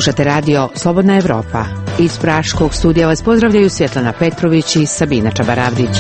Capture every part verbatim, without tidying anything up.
Slušate radio Slobodna Evropa. Iz Praškog studija vas pozdravljaju Svjetlana Petrović i Sabina Čabaravdić.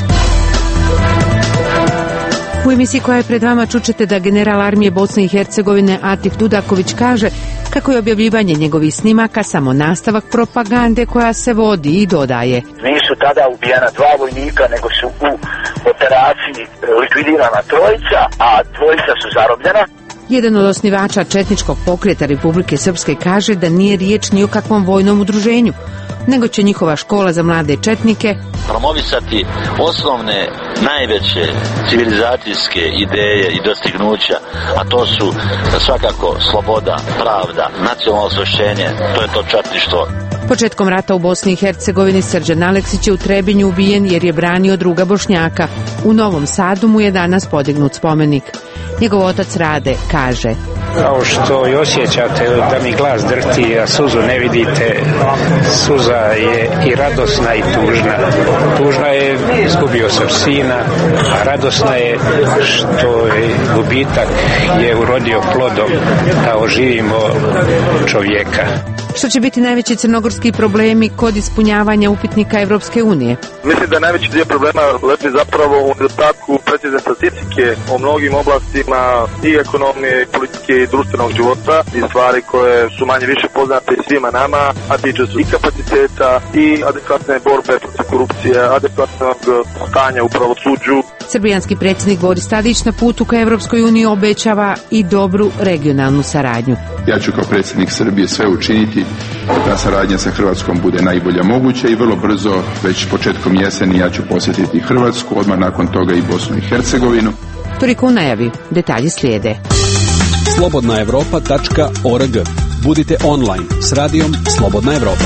U emisiji koja je pred vama čućete da general armije Bosne i Hercegovine Atif Dudaković kaže kako je objavljivanje njegovih snimaka samo nastavak propagande koja se vodi i dodaje: nisu tada ubijena dva vojnika, nego su u operaciji likvidirana trojica, a dvojica su zarobljena. Jedan od osnivača četničkog pokreta Republike Srpske kaže da nije riječ ni o kakvom vojnom udruženju, nego će njihova škola za mlade četnike promovisati osnovne, najveće civilizacijske ideje i dostignuća, a to su svakako sloboda, pravda, nacionalno osvešćenje, to je to četništvo. Početkom rata u Bosni i Hercegovini Srđan Aleksić je u Trebinju ubijen jer je branio druga Bošnjaka. U Novom Sadu mu je danas podignut spomenik. Njegov otac Rade kaže: kao što i osjećate da mi glas drhti, a suzu ne vidite, suza je i radosna i tužna. Tužna je, izgubio sam sina, a radosna je što je gubitak je urodio plodom da oživimo čovjeka. Što će biti najveći crnogorski problemi kod ispunjavanja upitnika Evropske unije? Mislim da najveći dio problema leži zapravo u nedostatku precizne statistike o mnogim oblastima i ekonomije, i politike i društvenog života i stvari koje su manje više poznate i svima nama, a tiče su i kapaciteta i adekvatne borbe protiv korupcije, adekvatnog stanja u pravosuđu. Srbijanski predsjednik Boris Tadić na putu ka Evropskoj uniji obećava i dobru regionalnu saradnju. Ja ću kao predsjednik Srbije sve učiniti da saradnja sa Hrvatskom bude najbolja moguća i vrlo brzo, već početkom jeseni, ja ću posjetiti Hrvatsku, odmah nakon toga i Bosnu i Hercegovinu. Toliko u najavi, detalji slijede. slobodna evropa tačka org. Budite online s radijom Slobodna Evropa.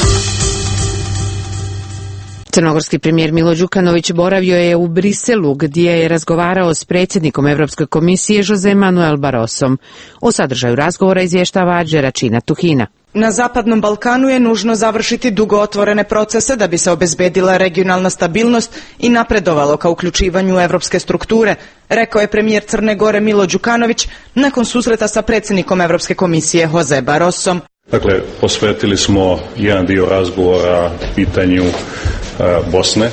Crnogorski premijer Milo Đukanović boravio je u Briselu gdje je razgovarao s predsjednikom Evropske komisije Jose Manuel Barrosom. O sadržaju razgovora izvještava Đeračina Tuhina. Na Zapadnom Balkanu je nužno završiti dugo otvorene procese da bi se obezbedila regionalna stabilnost i napredovalo ka uključivanju u evropske strukture, rekao je premijer Crne Gore Milo Đukanović nakon susreta sa predsjednikom Evropske komisije Jose Barrosom. Dakle, posvetili smo jedan dio razgovora pitanju e, Bosne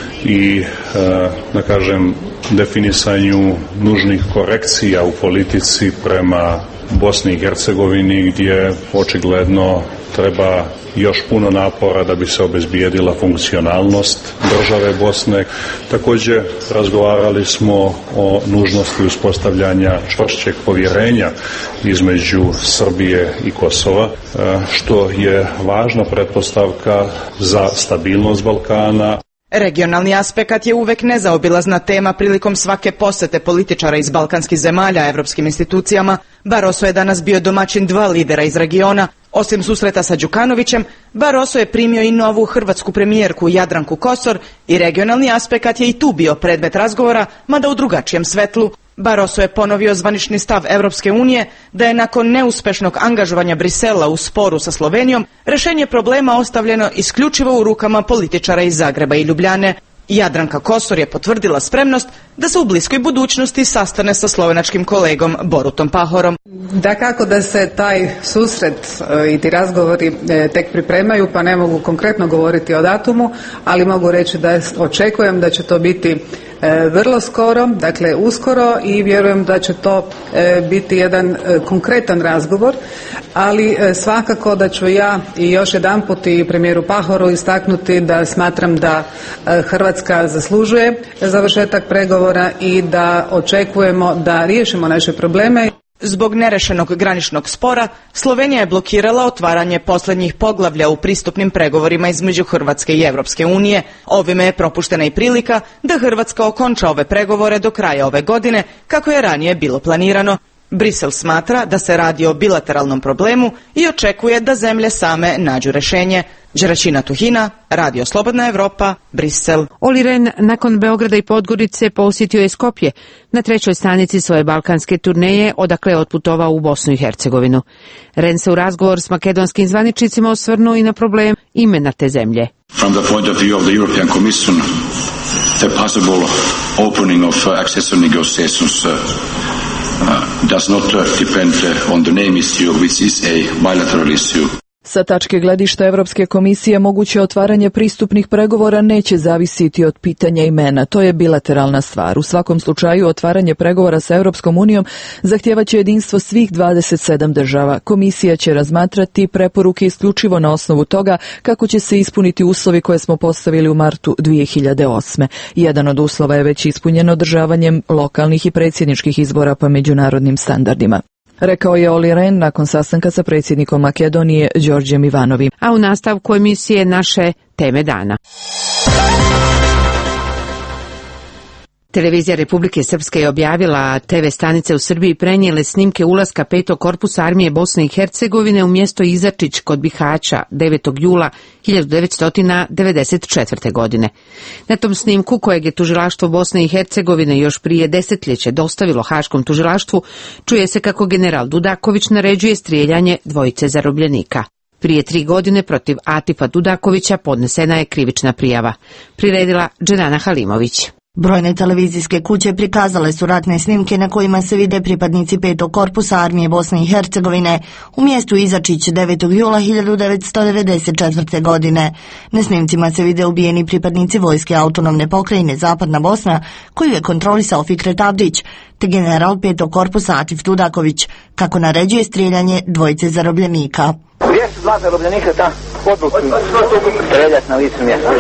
i, e, da kažem, definisanju nužnih korekcija u politici prema Bosni i Hercegovini, gdje očigledno treba još puno napora da bi se obezbijedila funkcionalnost države Bosne. Također razgovarali smo o nužnosti uspostavljanja čvršćeg povjerenja između Srbije i Kosova, što je važna pretpostavka za stabilnost Balkana. Regionalni aspekt je uvek nezaobilazna tema prilikom svake posete političara iz balkanskih zemalja evropskim institucijama. Barroso je danas bio domaćin dva lidera iz regiona. Osim susreta sa Đukanovićem, Barroso je primio i novu hrvatsku premijerku Jadranku Kosor i regionalni aspekt je i tu bio predmet razgovora, mada u drugačijem svetlu. Barroso je ponovio zvanični stav Evropske unije da je nakon neuspešnog angažovanja Brisela u sporu sa Slovenijom rješenje problema ostavljeno isključivo u rukama političara iz Zagreba i Ljubljane. Jadranka Kosor je potvrdila spremnost da se u bliskoj budućnosti sastane sa slovenačkim kolegom Borutom Pahorom. Dakako da se taj susret i ti razgovori tek pripremaju, pa ne mogu konkretno govoriti o datumu, ali mogu reći da očekujem da će to biti vrlo skoro, dakle uskoro, i vjerujem da će to biti jedan konkretan razgovor, ali svakako da ću ja i još jedanput i premijeru Pahoru istaknuti da smatram da Hrvatska zaslužuje završetak pregovora i da očekujemo da riješimo naše probleme. Zbog nerešenog graničnog spora, Slovenija je blokirala otvaranje posljednjih poglavlja u pristupnim pregovorima između Hrvatske i Evropske unije. Ovime je propuštena i prilika da Hrvatska okonča ove pregovore do kraja ove godine, kako je ranije bilo planirano. Brisel smatra da se radi o bilateralnom problemu i očekuje da zemlje same nađu rješenje. Đeračina Tuhina, Radio Slobodna Evropa, Brisel. Oli Rehn nakon Beograda i Podgorice posjetio je Skopje na trećoj stanici svoje balkanske turneje, odakle je otputovao u Bosnu i Hercegovinu. Rehn se u razgovor s makedonskim zvaničnicima osvrnuo i na problem imena te zemlje. From the point of view of the European Commission, the possible opening of accession negotiations uh, uh, does not uh, depend uh, on the name issue, which is a bilateral issue. Sa tačke gledišta Evropske komisije moguće otvaranje pristupnih pregovora neće zavisiti od pitanja imena. To je bilateralna stvar. U svakom slučaju otvaranje pregovora sa Evropskom unijom zahtijevaće jedinstvo svih dvadeset sedam država. Komisija će razmatrati preporuke isključivo na osnovu toga kako će se ispuniti uslovi koje smo postavili u martu dvije hiljade osme. Jedan od uslova je već ispunjen održavanjem lokalnih i predsjedničkih izbora po međunarodnim standardima. Rekao je Olli Rehn nakon sastanka sa predsjednikom Makedonije Đorđem Ivanovim. A u nastavku emisije naše teme dana. Televizija Republike Srpske je objavila, a te ve stanice u Srbiji prenijele snimke ulaska petog korpusa armije Bosne i Hercegovine u mjesto Izačić kod Bihaća devetog jula hiljadu devetsto devedeset četvrte. godine. Na tom snimku, kojeg je tužilaštvo Bosne i Hercegovine još prije desetljeće dostavilo Haškom tužilaštvu, čuje se kako general Dudaković naređuje strijeljanje dvojice zarobljenika. Prije tri godine protiv Atifa Dudakovića podnesena je krivična prijava. Priredila Dženana Halimović. Brojne televizijske kuće prikazale su ratne snimke na kojima se vide pripadnici petog korpusa armije Bosne i Hercegovine u mjestu Izačić devetog jula hiljadu devetsto devedeset četvrte. godine. Na snimcima se vide ubijeni pripadnici vojske autonomne pokrajine Zapadna Bosna, koju je kontrolisao Fikret Avdić, te general petog korpusa Atif Dudaković, kako naređuje strijeljanje dvojice zarobljenika. Gdje su dva zarobljenika ta? Podbukli. Streljat na licu mjesta.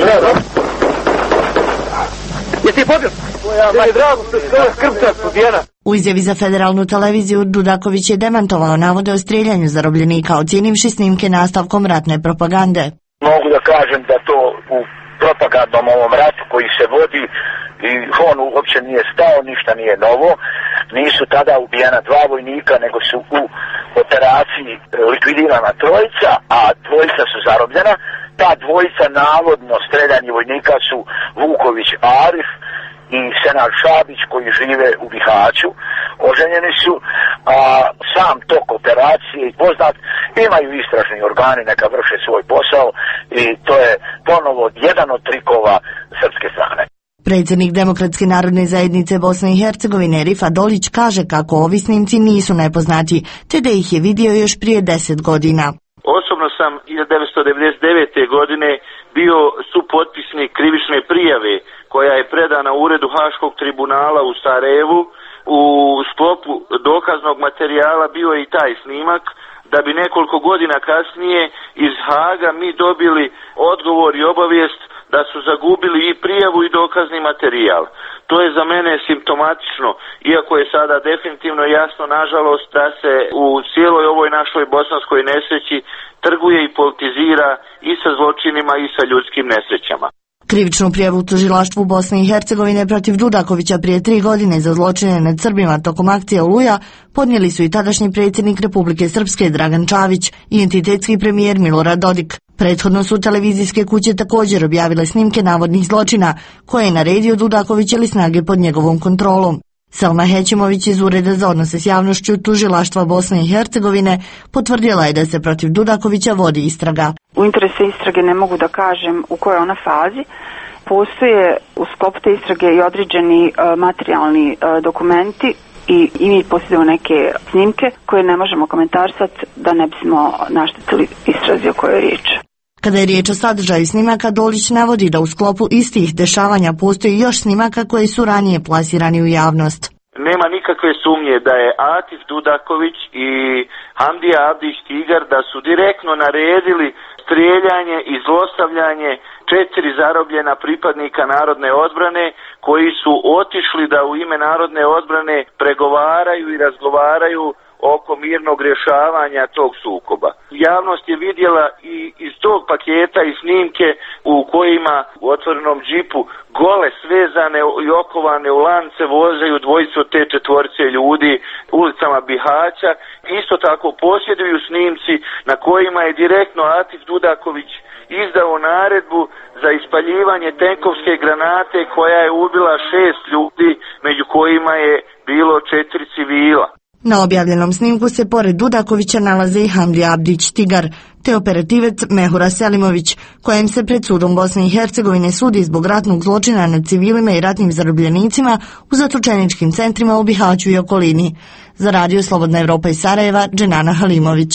Jesi pobio? Meni drago što se ova skrpca pobjena. U izjavi za federalnu televiziju Dudaković je demantovao navode o strijeljanju zarobljenika, ocjenivši snimke nastavkom ratne propagande. Mogu da kažem da to u propagandnom ovom ratu koji se vodi i on uopće nije stao, ništa nije novo. Nisu tada ubijena dva vojnika, nego su u operaciji likvidirana trojica, a dvojica su zarobljena. Ta dvojica navodno streljani vojnika su Vuković Arif i Senad Šabić koji žive u Bihaću. Oženjeni su, a sam tok operacije i poznat, imaju istražni organi, neka vrše svoj posao i to je ponovo jedan od trikova srpske strane. Predsjednik Demokratske narodne zajednice Bosne i Hercegovine Rifat Dolić kaže kako ovi snimci nisu nepoznati, te da ih je vidio još prije deset godina. Osobno sam hiljadu devetsto devedeset devete. godine bio supotpisnik krivične prijave koja je predana u uredu Haškog tribunala u Sarajevu. U sklopu dokaznog materijala bio je i taj snimak, da bi nekoliko godina kasnije iz Haga mi dobili odgovor i obavijest da su zagubili i prijavu i dokazni materijal. To je za mene simptomatično, iako je sada definitivno jasno, nažalost, da se u cijeloj ovoj našoj bosanskoj nesreći trguje i politizira i sa zločinima i sa ljudskim nesrećama. Krivičnu prijavu u tužilaštvu Bosne i Hercegovine protiv Dudakovića prije tri godine za zločine nad Srbima tokom akcije Oluja podnijeli su i tadašnji predsjednik Republike Srpske Dragan Čavić i entitetski premijer Milorad Dodik. Prethodno su televizijske kuće također objavile snimke navodnih zločina koje je naredio Dudaković ili snage pod njegovom kontrolom. Selma Hećimović iz Ureda za odnose s javnošću tužilaštva Bosne i Hercegovine potvrdila je da se protiv Dudakovića vodi istraga. U interesu istrage ne mogu da kažem u kojoj ona fazi. Postoje u sklopu te istrage i određeni uh, materijalni uh, dokumenti i, i mi posjedujemo neke snimke koje ne možemo komentarisati da ne bismo naštetili istrazi o kojoj je riječ. Kada je riječ o sadržaju snimaka, Dolić navodi da u sklopu istih dešavanja postoji još snimaka koji su ranije plasirani u javnost. Nema nikakve sumnje da je Atif Dudaković i Hamdija Abdić Tigar da su direktno naredili strijeljanje i zlostavljanje četiri zarobljena pripadnika narodne odbrane koji su otišli da u ime narodne odbrane pregovaraju i razgovaraju oko mirnog rješavanja tog sukoba. Javnost je vidjela i iz tog paketa i snimke u kojima u otvorenom džipu gole svezane i okovane u lance vozaju dvojicu od te četvorice ljudi ulicama Bihaća. Isto tako posjeduju snimci na kojima je direktno Atif Dudaković izdao naredbu za ispaljivanje tenkovske granate koja je ubila šest ljudi, među kojima je bilo četiri civila. Na objavljenom snimku se pored Dudakovića nalaze i Hamdija Abdić Tigar, te operativec Mehura Selimović, kojem se pred sudom Bosne i Hercegovine sudi zbog ratnog zločina nad civilima i ratnim zarobljenicima u zatočeničkim centrima u Bihaću i okolini. Za radio Slobodna Evropa iz Sarajeva, Dženana Halimović.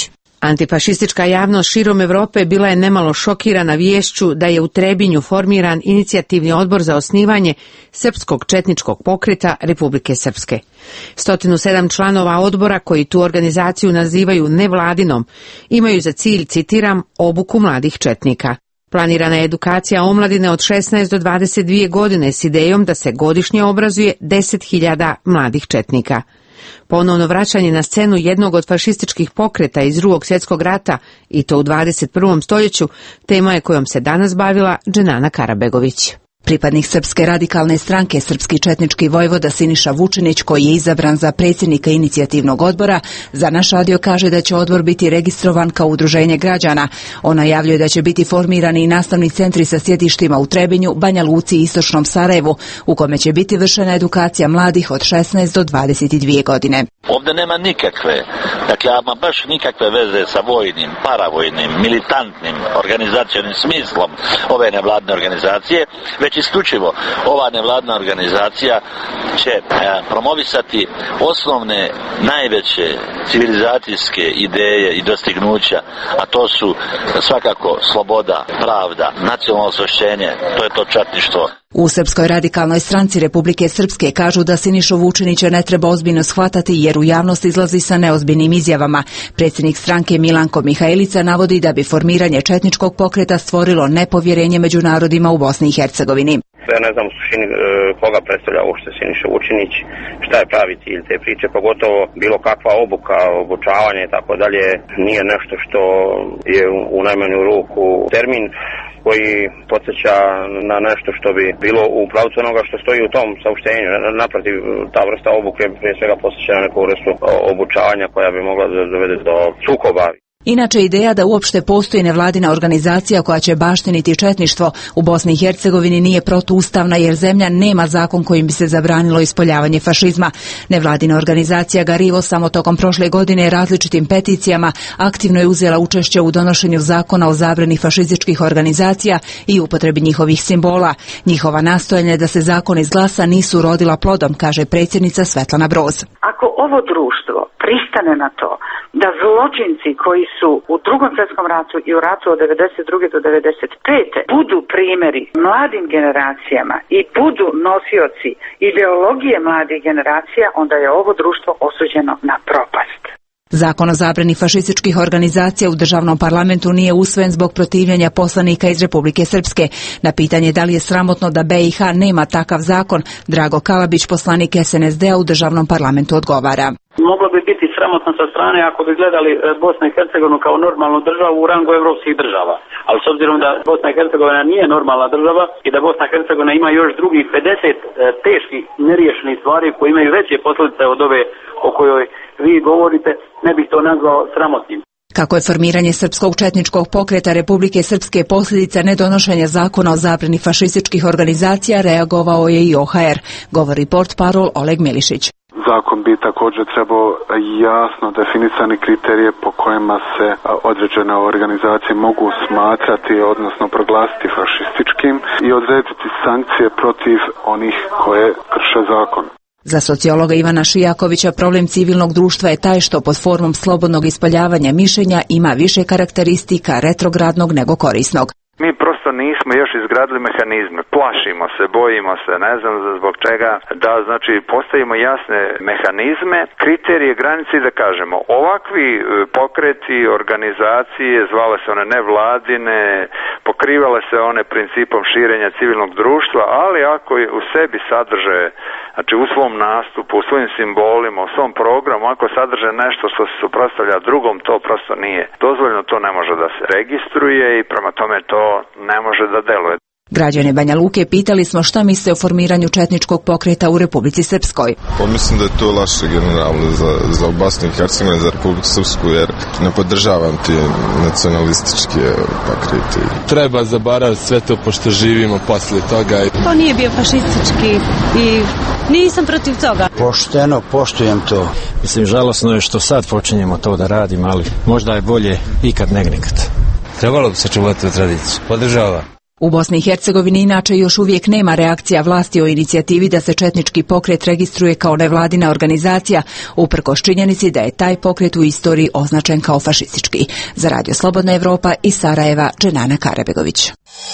Antifašistička javnost širom Evrope bila je nemalo šokirana viješću da je u Trebinju formiran inicijativni odbor za osnivanje Srpskog četničkog pokreta Republike Srpske. sto sedam članova odbora, koji tu organizaciju nazivaju nevladinom, imaju za cilj, citiram, obuku mladih četnika. Planirana je edukacija omladine od šesnaest do dvadeset dvije godine s idejom da se godišnje obrazuje deset hiljada mladih četnika. Ponovno vraćanje na scenu jednog od fašističkih pokreta iz Drugog svjetskog rata, i to u dvadeset prvom stoljeću, tema je kojom se danas bavila Dženana Karabegović. Pripadnik Srpske radikalne stranke, srpski četnički vojvoda Siniša Vučinić, koji je izabran za predsjednika inicijativnog odbora, za naš radio kaže da će odbor biti registrovan kao udruženje građana. On najavljuje da će biti formirani i nastavni centri sa sjedištima u Trebinju, Banja Luci i Istočnom Sarajevu, u kome će biti vršena edukacija mladih od šesnaest do dvadeset dvije godine. Ovdje nema nikakve, dakle, ama baš nikakve veze sa vojnim, paravojnim, militantnim organizacijnim smislom ove nevladne organizacije, već isključivo ova nevladna organizacija će e, promovisati osnovne, najveće civilizacijske ideje i dostignuća, a to su svakako sloboda, pravda, nacionalno osvješćenje, to je to četništvo. U Srpskoj radikalnoj stranci Republike Srpske kažu da Sinišu Vučinića ne treba ozbiljno shvatati jer u javnost izlazi sa neozbiljnim izjavama. Predsjednik stranke Milanko Mihajlica navodi da bi formiranje četničkog pokreta stvorilo nepovjerenje među narodima u Bosni i Hercegovini. Ja ne znam u suštini koga predstavlja uopšte Siniša Vučinić, šta je pravi cilj te priče, pogotovo bilo kakva obuka, obučavanje i tako dalje, nije nešto što je u najmanju ruku termin koji podsjeća na nešto što bi bilo u pravcu onoga što stoji u tom saopštenju. Naprotiv, ta vrsta obuke prije svega podsjeća na neku vrstu obučavanja koja bi mogla da dovede do sukoba. Inače, ideja da uopšte postoji nevladina organizacija koja će baštiniti četništvo u Bosni i Hercegovini nije protuustavna jer zemlja nema zakon kojim bi se zabranilo ispoljavanje fašizma. Nevladina organizacija Garivo samo tokom prošle godine različitim peticijama aktivno je uzela učešće u donošenju zakona o zabrani fašističkih organizacija i upotrebi njihovih simbola. Njihova nastojanja da se zakon izglasa nisu rodila plodom, kaže predsjednica Svetlana Broz. Ako ovo društvo pristane na to da zločinci koji su u Drugom svjetskom ratu i u ratu od devedeset druge do devedeset pete budu primjeri mladim generacijama i budu nosioci ideologije mladih generacija, onda je ovo društvo osuđeno na propast. Zakon o zabrani fašističkih organizacija u državnom parlamentu nije usvojen zbog protivljenja poslanika iz Republike Srpske. Na pitanje da li je sramotno da be i ha nema takav zakon, Drago Kalabić, poslanik es en es de-a u državnom parlamentu, odgovara. Moglo bi biti sramotno sa strane ako bi gledali Bosnu i Hercegovinu kao normalnu državu u rangu evropskih država. Ali s obzirom da Bosna i Hercegovina nije normalna država i da Bosna i Hercegovina ima još drugih pedeset teških neriješenih stvari koje imaju veće posljedice od ove o kojoj vi govorite, ne bih to nazvao sramotnim. Kako je formiranje Srpskog četničkog pokreta Republike Srpske posljedica nedonošenja zakona o zabrani fašističkih organizacija, reagovao je i o ha er, govori portparol Oleg Milišić. Zakon bi također trebao jasno definisani kriterije po kojima se određene organizacije mogu smatrati, odnosno proglasiti fašističkim i odrediti sankcije protiv onih koje krše zakon. Za sociologa Ivana Šijakovića problem civilnog društva je taj što pod formom slobodnog ispoljavanja mišljenja ima više karakteristika retrogradnog nego korisnog. Mi prosto nismo još izgradili mehanizme, plašimo se, bojimo se, ne znam zbog čega, da znači postavimo jasne mehanizme, kriterije, granice i da kažemo ovakvi pokreti, organizacije, zvale se one nevladine, pokrivale se one principom širenja civilnog društva, ali ako u sebi sadrže, znači u svom nastupu, u svojim simbolima, u svom programu, ako sadrže nešto što se suprotstavlja drugom, to prosto nije dozvoljeno, to ne može da se registruje i prema tome to ne može da deluje. Građane Banja Luke pitali smo šta misle o formiranju četničkog pokreta u Republici Srpskoj. Pa mislim da je to laše generalno za, za Bosnu i Hercegovinu, za Republiku Srpsku, jer ne podržavam ti nacionalističke pokrete. Treba zaboraviti sve to pošto živimo poslije toga. To nije bio fašistički i nisam protiv toga. Pošteno, poštujem to. Mislim, žalosno je što sad počinjemo to da radimo, ali možda je bolje ikad nego nikad. Trebalo bi sačuvati tu tradiciju. Podržava. U Bosni i Hercegovini inače još uvijek nema reakcija vlasti o inicijativi da se četnički pokret registruje kao nevladina organizacija, uprkos činjenici da je taj pokret u istoriji označen kao fašistički. Za Radio Slobodna Evropa iz Sarajeva, Dženana Karabegović.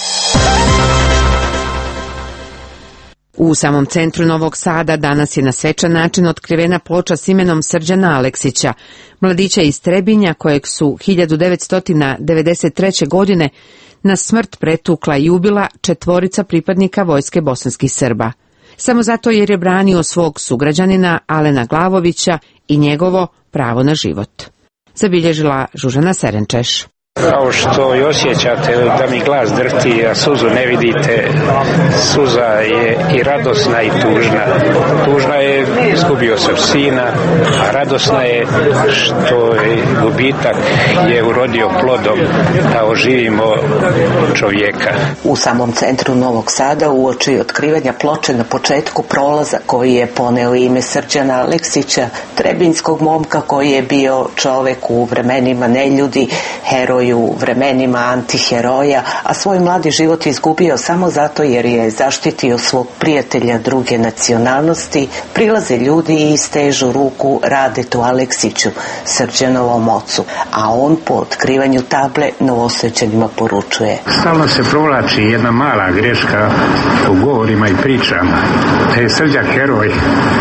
U samom centru Novog Sada danas je na svečan način otkrivena ploča s imenom Srđana Aleksića, mladića iz Trebinja kojeg su hiljadu devetsto devedeset treće. godine na smrt pretukla i ubila četvorica pripadnika vojske bosanskih Srba. Samo zato jer je branio svog sugrađanina Alena Glavovića i njegovo pravo na život. Zabilježila Žužana Serenčeš. Kao što i osjećate da mi glas drhti, a suzu ne vidite, suza je i radosna i tužna. Tužna je, izgubio sam sina, a radosna je što je gubitak je urodio plodom da oživimo čovjeka. U samom centru Novog Sada uoči otkrivanja ploče na početku prolaza koji je poneo ime Srđana Aleksića, trebinjskog momka koji je bio čovek u vremenima neljudi, heroj u vremenima antiheroja, a svoj mladi život izgubio samo zato jer je zaštitio svog prijatelja druge nacionalnosti, prilaze ljudi i stežu ruku Radetu Aleksiću, Srđanovom ocu, a on po otkrivanju table Novosađanima poručuje. Stalno se provlači jedna mala greška u govorima i pričama, da je Srđan heroj.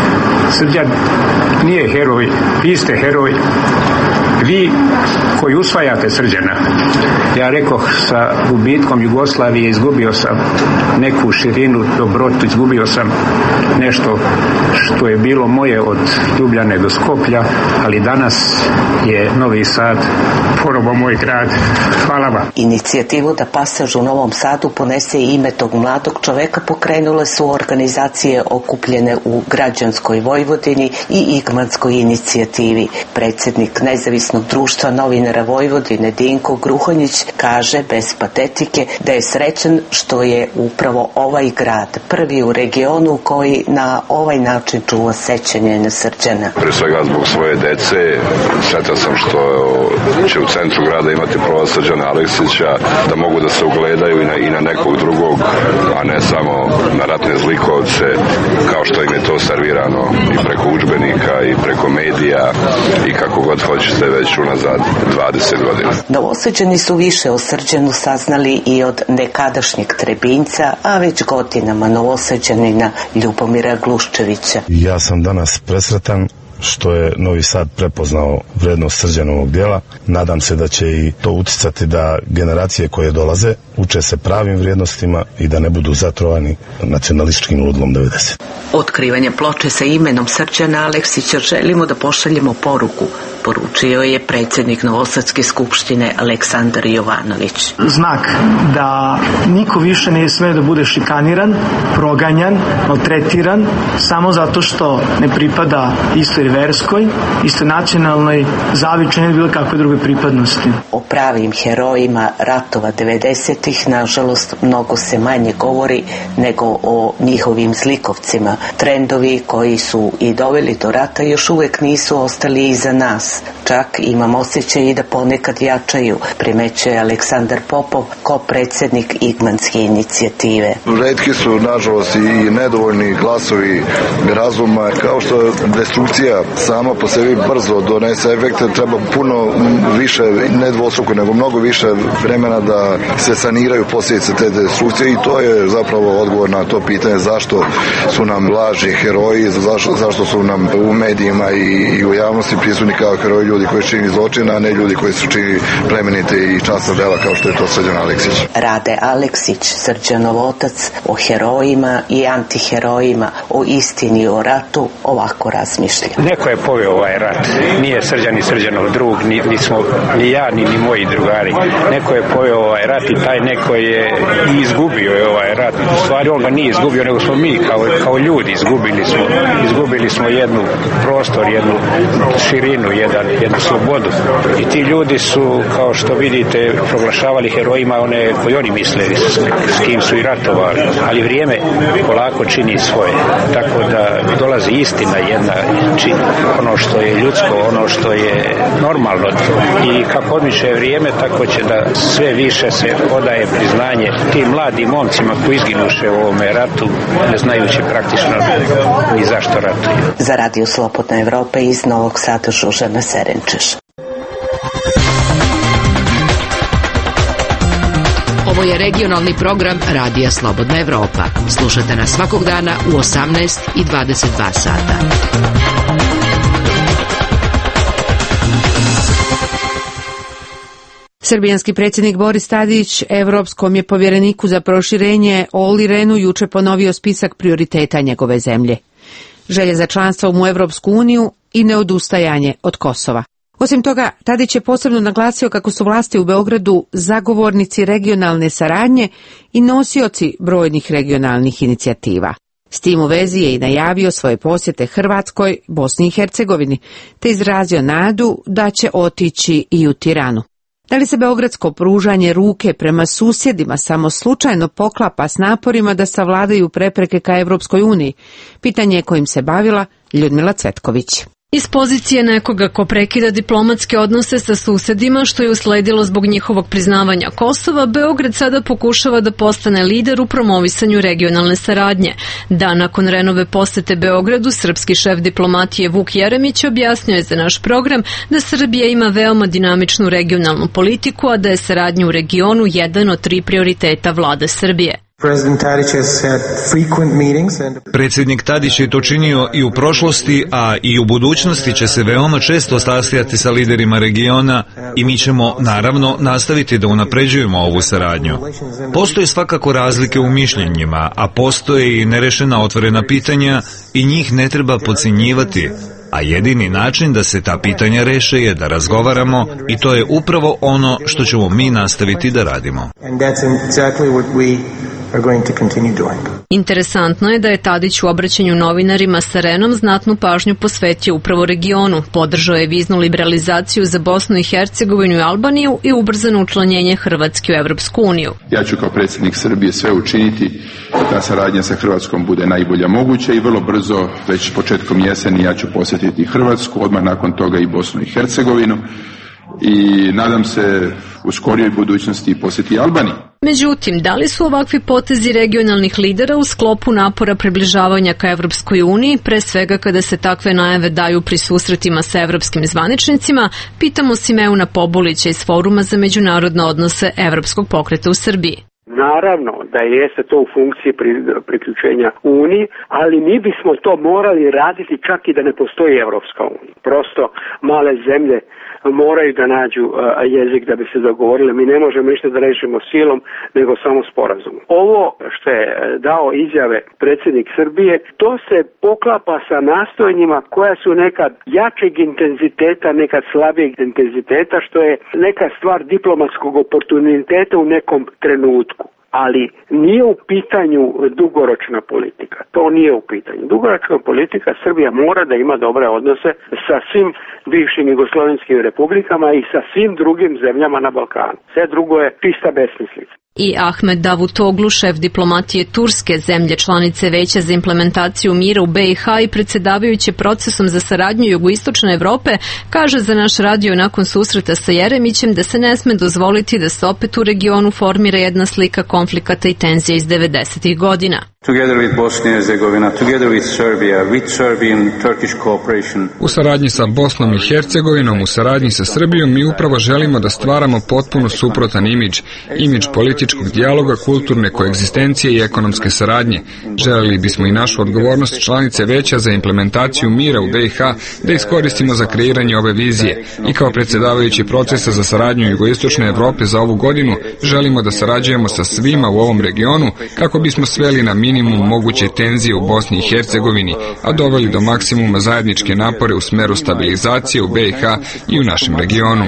Srđan nije heroj, vi ste heroj. Vi koji usvajate Srđana, ja rekoh sa gubitkom Jugoslavije izgubio sam neku širinu, dobrotu, izgubio sam nešto što je bilo moje od Ljubljane do Skoplja, ali danas je Novi Sad ponovo moj grad. Hvala vam. Inicijativu da pasaž u Novom Sadu ponese ime tog mladog čoveka pokrenule su organizacije okupljene u Građanskoj Vojvodini i Igmanskoj inicijativi. Predsjednik Nezavisnog društva novinara Vojvodine Dinko Gruhonjić kaže bez patetike da je srećan što je upravo ovaj grad prvi u regionu koji na ovaj način čuva sećanje na Srđana. Pre svega zbog svoje dece, sretan sam što će u centru grada imati prolaz Srđana Aleksića, da mogu da se ugledaju i na, i na nekog drugog, a ne samo na ratne zlikovce, kao što im je to servirano i preko udžbenika i preko medija i kako god hoćete već unazad dvadeset godina. Novosađani su više o Srđanu saznali i od nekadašnjeg Trebinjca, a već godinama Novosađanina Ljubomira Gluščevića. Ja sam danas presretan što je Novi Sad prepoznao vrednost Srđanovog djela. Nadam se da će i to uticati da generacije koje dolaze uče se pravim vrijednostima i da ne budu zatrovani nacionalističkim ludlom devedeset. Otkrivanje ploče sa imenom Srđana Aleksića želimo da pošaljemo poruku, poručio je predsjednik Novosadske skupštine Aleksandar Jovanović. Znak da niko više ne sme da bude šikaniran, proganjan, maltretiran, samo zato što ne pripada istoj verskoj, istoj nacionalnoj, zavičajnoj ili bilo kakve druge pripadnosti. O pravim herojima ratova devedesetih nažalost mnogo se manje govori nego o njihovim zlikovcima. Trendovi koji su i doveli do rata još uvek nisu ostali iza nas. Čak imam osjećaj i da ponekad jačaju, primećuje Aleksandar Popov, ko predsjednik Igmanske inicijative. Retki su, nažalost, i nedovoljni glasovi razuma. Kao što destrukcija sama po sebi brzo donese efekte, treba puno više, ne dvostruko, nego mnogo više vremena da se saniraju posljedice te destrukcije i to je zapravo odgovor na to pitanje zašto su nam lažni heroji, zašto, zašto su nam u medijima i, i u javnosti prisutni kao heroji ljudi koji čini zločina, a ne ljudi koji su čini plemenite i časna dela kao što je to Srđan Aleksić. Rade Aleksić, Srđanov otac, o herojima i antiherojima, o istini o ratu ovako razmišlja. Neko je poveo ovaj rat. Nije Srđan ni Srđanov drug, ni, ni, smo, ni ja, ni, ni moji drugari. Neko je poveo ovaj rat i taj neko je i izgubio je ovaj rat. U stvari on ga nije izgubio, nego smo mi kao, kao ljudi izgubili smo. Izgubili smo jednu prostor, jednu širinu, jednu jedan, jednu slobodu. I ti ljudi su, kao što vidite, proglašavali herojima one koji oni misle s, s kim su i ratovali. Ali vrijeme polako čini svoje. Tako da dolazi istina jedna, čini ono što je ljudsko, ono što je normalno. I kako odmiče vrijeme, tako će da sve više se odaje priznanje tim mladim momcima koji izginuše u ovome ratu, ne znajući praktično ni zašto ratuju. Za Radio Slobodna Evropa iz Novog Sada Žužana Serenčeš. Ovo je regionalni program Radija Slobodna Evropa. Slušajte nas svakog dana u osamnaest i dvadeset dva sata. Srbijanski predsjednik Boris Tadić Evropskom je povjereniku za proširenje Olli Rehnu juče ponovio spisak prioriteta njegove zemlje. Želje za članstvom u Evropsku uniju i neodustajanje od Kosova. Osim toga, Tadić je posebno naglasio kako su vlasti u Beogradu zagovornici regionalne saradnje i nosioci brojnih regionalnih inicijativa. S tim u vezi je i najavio svoje posjete Hrvatskoj, Bosni i Hercegovini, te izrazio nadu da će otići i u Tiranu. Da li se beogradsko pružanje ruke prema susjedima samo slučajno poklapa s naporima da savladaju prepreke ka Evropskoj uniji? Pitanje je kojim se bavila Ljudmila Cvetković. Iz pozicije nekoga ko prekida diplomatske odnose sa susedima, što je usledilo zbog njihovog priznavanja Kosova, Beograd sada pokušava da postane lider u promovisanju regionalne saradnje. Dan nakon Rehnove posete Beogradu, srpski šef diplomatije Vuk Jeremić objasnio je za naš program da Srbija ima veoma dinamičnu regionalnu politiku, a da je saradnja u regionu jedan od tri prioriteta vlade Srbije. Predsjednik Tadić je to činio i u prošlosti, a i u budućnosti će se veoma često sastajati sa liderima regiona i mi ćemo, naravno, nastaviti da unapređujemo ovu saradnju. Postoje svakako razlike u mišljenjima, a postoje i nerešena otvorena pitanja i njih ne treba podcjenjivati. A jedini način da se ta pitanja reše je da razgovaramo i to je upravo ono što ćemo mi nastaviti da radimo. Interesantno je da je Tadić u obraćanju novinarima sa Rehnom znatnu pažnju posvetio upravo regionu. Podržao je viznu liberalizaciju za Bosnu i Hercegovinu i Albaniju i ubrzano učlanjenje Hrvatske u Evropsku uniju. Ja ću kao predsjednik Srbije sve učiniti da saradnja sa Hrvatskom bude najbolja moguća i vrlo brzo, već početkom jeseni, ja ću posjetiti Hrvatsku, odmah nakon toga i Bosnu i Hercegovinu i nadam se u skorijoj budućnosti posjeti Albaniju. Međutim, da li su ovakvi potezi regionalnih lidera u sklopu napora približavanja ka Evropskoj uniji, pre svega kada se takve najave daju pri susretima sa evropskim zvaničnicima, pitamo Simeuna Pobulića iz Foruma za međunarodne odnose Evropskog pokreta u Srbiji. Naravno da jeste to u funkciji priključenja Uniji, ali mi bismo to morali raditi čak i da ne postoji Evropska unija. Prosto male zemlje moraju da nađu jezik da bi se dogovorili. Mi ne možemo ništa da rešimo silom, nego samo sporazumom. Ovo što je dao izjave predsjednik Srbije, to se poklapa sa nastojanjima koja su nekad jačeg intenziteta, nekad slabijeg intenziteta, što je neka stvar diplomatskog oportuniteta u nekom trenutku. Ali nije u pitanju dugoročna politika. To nije u pitanju. Dugoročna politika, Srbija mora da ima dobre odnose sa svim bivšim jugoslovenskim republikama i sa svim drugim zemljama na Balkanu. Sve drugo je čista besmislica. I Ahmed Davutoglu, šef diplomatije Turske, zemlje članice Veća za implementaciju mira u B i H i predsjedavajuće procesom za saradnju jugoistočne Evrope, kaže za naš radio nakon susreta sa Jeremićem da se ne sme dozvoliti da se opet u regionu formira jedna slika konflikata i tenzija iz devedesetih godina. U saradnji sa Bosnom i Hercegovinom, u saradnji sa Srbijom, mi upravo želimo da stvaramo potpuno suprotan imidž, imidž političkog dijaloga, kulturne koegzistencije i ekonomske saradnje. Želeli bismo i našu odgovornost članice Veća za implementaciju mira u B i H da iskoristimo za kreiranje ove vizije. I kao predsjedavajući procesa za saradnju jugoistočne Evrope za ovu godinu, želimo da sarađujemo sa svima u ovom regionu kako bismo sveli na mir minimum moguće tenzije u Bosni i Hercegovini, a doveli do maksimuma zajedničke napore u smeru stabilizacije u B i H i u našem regionu.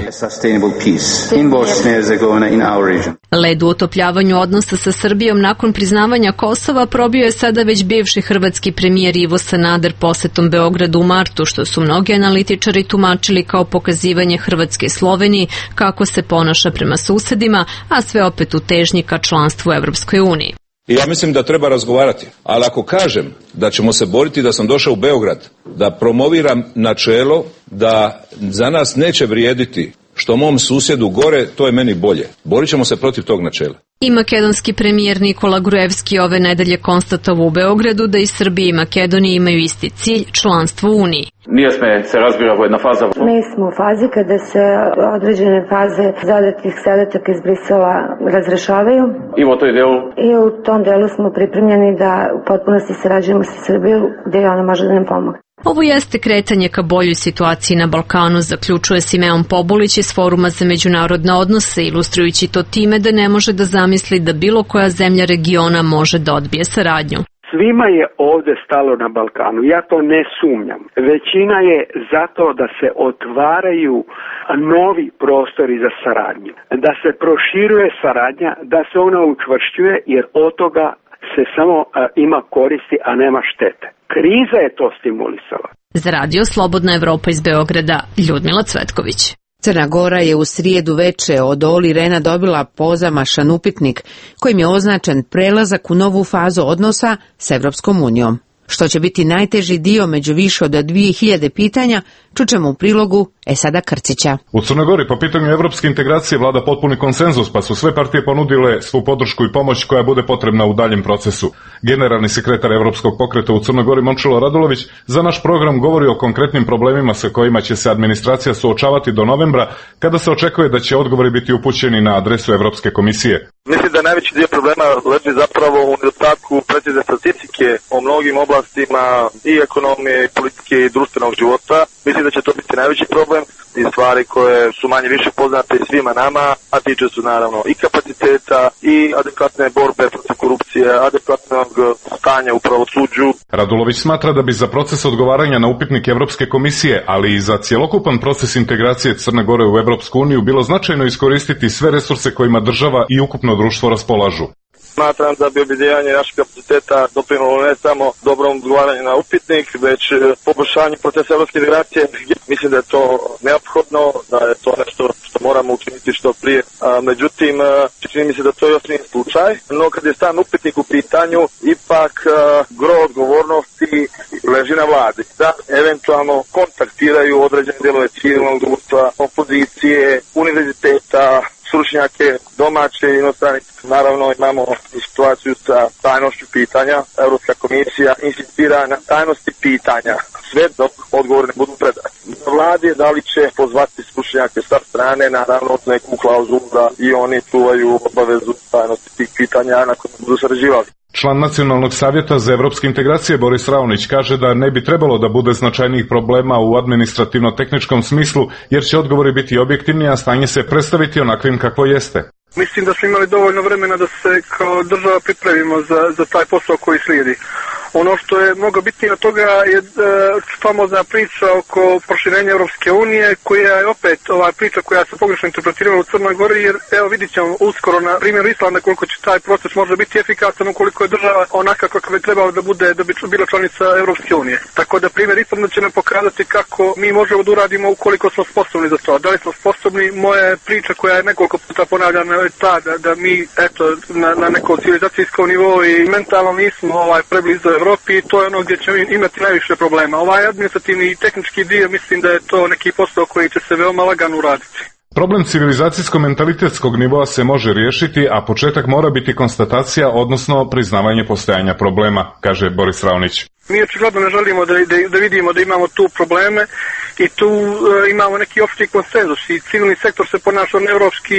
Led u otopljavanju odnosa sa Srbijom nakon priznavanja Kosova probio je sada već bivši hrvatski premijer Ivo Sanader posetom Beogradu u martu, što su mnogi analitičari tumačili kao pokazivanje Hrvatske i Sloveniji kako se ponaša prema susedima, a sve opet u težnji ka članstvu u Evropskoj uniji. Ja mislim da treba razgovarati, ali ako kažem da ćemo se boriti, da sam došao u Beograd, da promoviram načelo da za nas neće vrijediti što mom susjedu gore, to je meni bolje. Borit ćemo se protiv tog načela. I makedonski premijer Nikola Gruevski ove nedelje konstatovao u Beogradu da i Srbija i Makedonija imaju isti cilj, članstvo u Uniji. Nije sme se razbira jedna faza. Mi smo u fazi kada se određene faze zadatih zadataka iz Brisela razrešavaju. I u toj delu? I u tom delu smo pripremljeni da u potpunosti sarađujemo sa Srbijom gdje ona može da nam pomogne. Ovo jeste kretanje ka boljoj situaciji na Balkanu, zaključuje Simeon Pobulić iz Foruma za međunarodne odnose, ilustrujući to time da ne može da zamisli da bilo koja zemlja regiona može da odbije saradnju. Svima je ovdje stalo na Balkanu, ja to ne sumnjam. Većina je zato da se otvaraju novi prostori za saradnju, da se proširuje saradnja, da se ona učvršćuje, jer od toga se samo a, ima koristi, a nema štete. Kriza je to stimulisala. Za radio Slobodna Evropa iz Beograda, Ljudmila Cvetković. Crna Gora je u srijedu veče od Olli Rehna dobila pozamašan upitnik kojim je označen prelazak u novu fazu odnosa s Evropskom unijom. Što će biti najteži dio među više od dvije hiljade pitanja, čućemo u prilogu Esada Krcića. U Crnoj Gori po pitanju evropske integracije vlada potpuni konsenzus, pa su sve partije ponudile svu podršku i pomoć koja bude potrebna u daljem procesu. Generalni sekretar Evropskog pokreta u Crnoj Gori Momčilo Radulović za naš program govori o konkretnim problemima sa kojima će se administracija suočavati do novembra, kada se očekuje da će odgovori biti upućeni na adresu Evropske komisije. Mislim da najveći dio problema leži zapravo u nedostatku precizne statistike o mnogim oblastima i ekonomije, i politike i društvenog života. Mislim da će to biti najveći problem i stvari koje su manje više poznate svima nama, a tiče su naravno i kapaciteta i adekvatne borbe protiv korupcije, adekvatnog stanja u pravosuđu. Radulović smatra da bi za proces odgovaranja na upitnik Evropske komisije, ali i za cjelokupan proces integracije Crne Gore u Evropsku uniju bilo značajno iskoristiti sve resurse kojima država i ukupno društvo raspolažu. Smatram da bi objedinjavanje naših kapaciteta doprinulo ne samo dobrom odgovaranju na upitnik, već poboljšanju procesa evropske integracije. Mislim da je to neophodno, da je to nešto što moramo učiniti što prije. A, međutim, čini mi se da to još nije slučaj. No kad je stan upitnik u pitanju, ipak a, gro odgovornosti leži na vladi. Da eventualno kontaktiraju određene delove civilnog društva, opozicije, univerziteta, stručnjake, domaće i inostrane. Naravno imamo i situaciju sa tajnošću pitanja. Evropska komisija insistira na tajnosti pitanja, sve dok odgovori ne budu predati. Na vladi je da li će pozvati stručnjake sa strane, naravno neku klauzulu da i oni čuvaju obavezu tajnosti tih pitanja nakon ne budu sarađivali. Član Nacionalnog savjeta za evropske integracije Boris Raonić kaže da ne bi trebalo da bude značajnijih problema u administrativno-tehničkom smislu, jer će odgovori biti objektivni, a stanje se predstaviti onakvim kakvo jeste. Mislim da smo imali dovoljno vremena da se kao država pripremimo za, za taj posao koji slijedi. Ono što je mnogo bitnije od toga je e, famozna priča oko proširenja Europske unije, koja je opet ova priča koja se pogrešno interpretirala u Crnoj Gori, jer evo vidit ćemo uskoro na primjer Islanda koliko će taj proces možda biti efikasan ukoliko je država onaka kakva bi trebala da bude da bi bila članica Europske unije. Tako da primjer Islanda će nam pokazati kako mi možemo da uradimo ukoliko smo sposobni za to. Da li smo sposobni, moja priča koja je nekoliko puta ponavljana je ta da, da mi eto na, na nekom civilizacijskom nivou i mentalno nismo ovaj preblizu Evropi, i to je ono gdje ćemo imati najviše problema. Ovaj administrativni i tehnički dio, mislim da je to neki posao koji će se veoma lagano uraditi. Problem civilizacijsko-mentalitetskog nivoa se može riješiti, a početak mora biti konstatacija, odnosno priznavanje postojanja problema, kaže Boris Raonić. Mi očigledno ne želimo da, da, da vidimo da imamo tu probleme i tu uh, imamo neki opšti konsenzus i civilni sektor se ponaša neevropski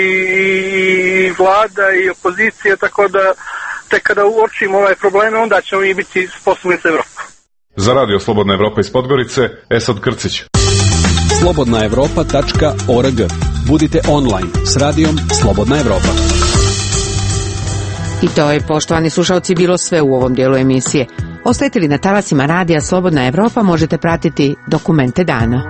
i vlada i opozicija, tako da tek kada uočimo ovaj probleme, onda ćemo i biti sposobni za Evropu. Za radio Slobodna Evropa iz Podgorice, Esad Krcić. slobodna evropa tačka org. Budite online s radijom Slobodna Evropa. I to je, poštovani slušalci, bilo sve u ovom dijelu emisije. Ostajete li na talasima radija Slobodna Evropa, možete pratiti Dokumente dana.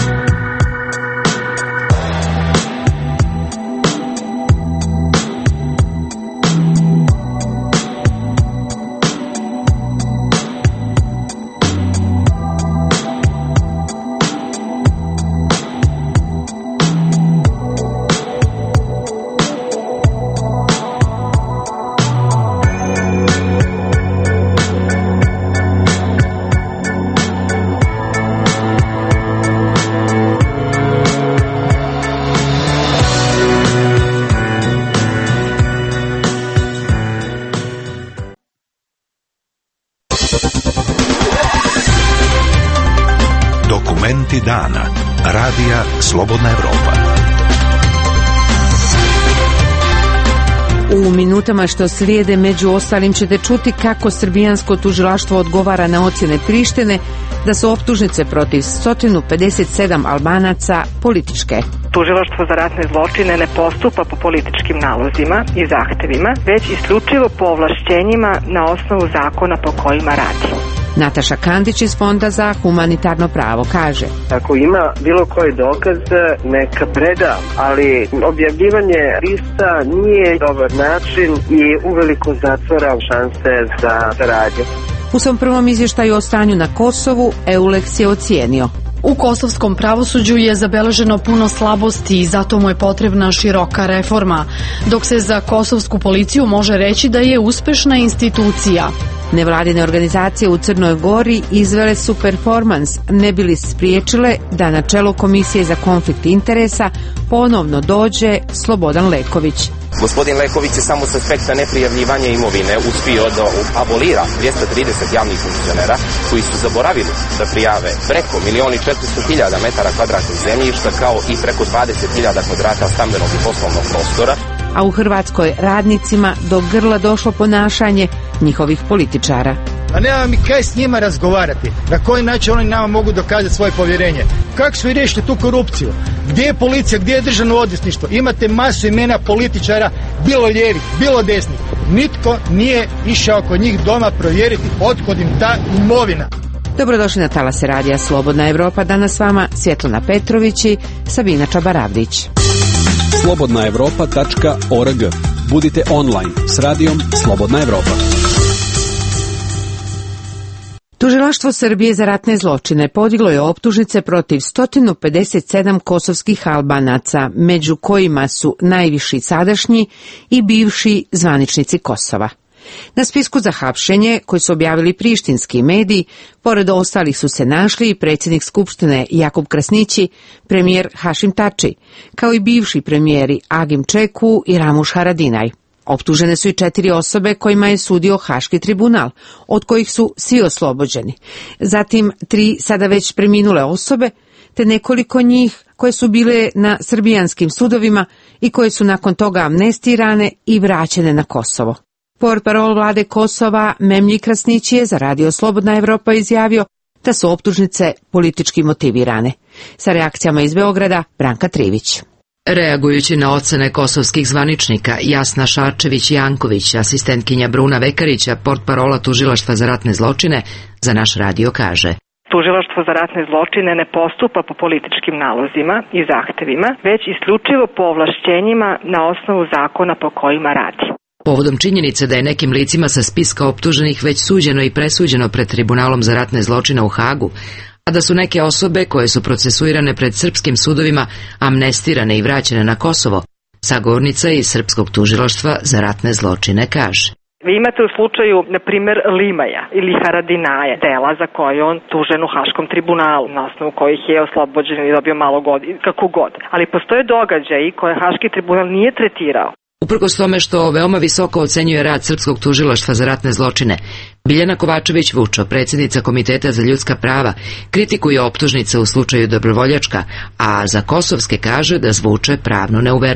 Dokumenti dana. Radija Slobodna Evropa. U minutama što slijede, među ostalim, ćete čuti kako srbijansko tužilaštvo odgovara na ocjene Prištine da su optužnice protiv sto pedeset sedam Albanaca političke. Tužilaštvo za ratne zločine ne postupa po političkim nalozima i zahtevima, već isključivo po ovlašćenjima na osnovu zakona po kojima radi. Nataša Kandić iz Fonda za humanitarno pravo kaže: ako ima bilo koji dokaz, neka preda, ali objavljivanje lista nije dobar način i uveliko zatvara šanse za saradnju. U svom prvom izvještaju o stanju na Kosovu, Euleks je ocijenio: u kosovskom pravosuđu je zabeleženo puno slabosti i zato mu je potrebna široka reforma, dok se za kosovsku policiju može reći da je uspešna institucija. Nevladine organizacije u Crnoj Gori izvele su performans, ne bili spriječile da na čelo Komisije za konflikt interesa ponovno dođe Slobodan Leković. Gospodin Leković je samo s aspekta neprijavljivanja imovine uspio da abolira dvjesto trideset javnih funkcionera koji su zaboravili da prijave preko milion i četiristo hiljada metara kvadratnih zemljišta, kao i preko dvadeset hiljada kvadrata stambenog i poslovnog prostora. A u Hrvatskoj radnicima do grla došlo ponašanje njihovih političara. A nema mi kaj s njima razgovarati, na koji način oni nama mogu dokazati svoje povjerenje. Kako su i riješili tu korupciju? Gdje je policija, gdje je državno odvjetništvo? Imate masu imena političara, bilo lijevih, bilo desnih. Nitko nije išao kod njih doma provjeriti otkud im ta imovina. Dobrodošli na talase radija Slobodna Evropa. Danas s vama Svjetlana Petrović i Sabina Čabaravdić. slobodna evropa tačka org. Budite online s radijom Slobodna Evropa. Tužilaštvo Srbije za ratne zločine podiglo je optužnice protiv sto pedeset sedam kosovskih Albanaca, među kojima su najviši sadašnji i bivši zvaničnici Kosova. Na spisku za hapšenje, koji su objavili prištinski mediji, pored ostalih su se našli i predsjednik Skupštine Jakub Krasnići, premijer Hašim Tači, kao i bivši premijeri Agim Čeku i Ramuš Haradinaj. Optužene su i četiri osobe kojima je sudio Haški tribunal, od kojih su svi oslobođeni. Zatim tri sada već preminule osobe, te nekoliko njih koje su bile na srbijanskim sudovima i koje su nakon toga amnestirane i vraćene na Kosovo. Portparol vlade Kosova Memlji Krasnić je za radio Slobodna Evropa izjavio da su optužnice politički motivirane. Sa reakcijama iz Beograda, Branka Trivić. Reagujući na ocene kosovskih zvaničnika, Jasna Šarčević-Janković, asistentkinja Bruna Vekarića, portparola Tužilaštva za ratne zločine, za naš radio kaže: Tužilaštvo za ratne zločine ne postupa po političkim nalozima i zahtevima, već isključivo po ovlašćenjima na osnovu zakona po kojima radi. Povodom činjenice da je nekim licima sa spiska optuženih već suđeno i presuđeno pred Tribunalom za ratne zločine u Hagu, a da su neke osobe koje su procesuirane pred srpskim sudovima amnestirane i vraćene na Kosovo, sagovornica iz Srpskog tužilaštva za ratne zločine kaže: Vi imate u slučaju, na primjer, Limaja ili Haradinaja, dela za koje on tužen u Haškom tribunalu, na osnovu kojih je oslobođen i dobio malo godina, kako god. Ali postoje događaji koje Haški tribunal nije tretirao. Uprkos tome što veoma visoko ocenjuje rad Srpskog tužilaštva za ratne zločine, Biljana Kovačević-Vučo, predsjednica Komiteta za ljudska prava, kritikuje optužnice u slučaju Dobrovoljačka, a za kosovske kaže da zvuče pravno neuverljivo.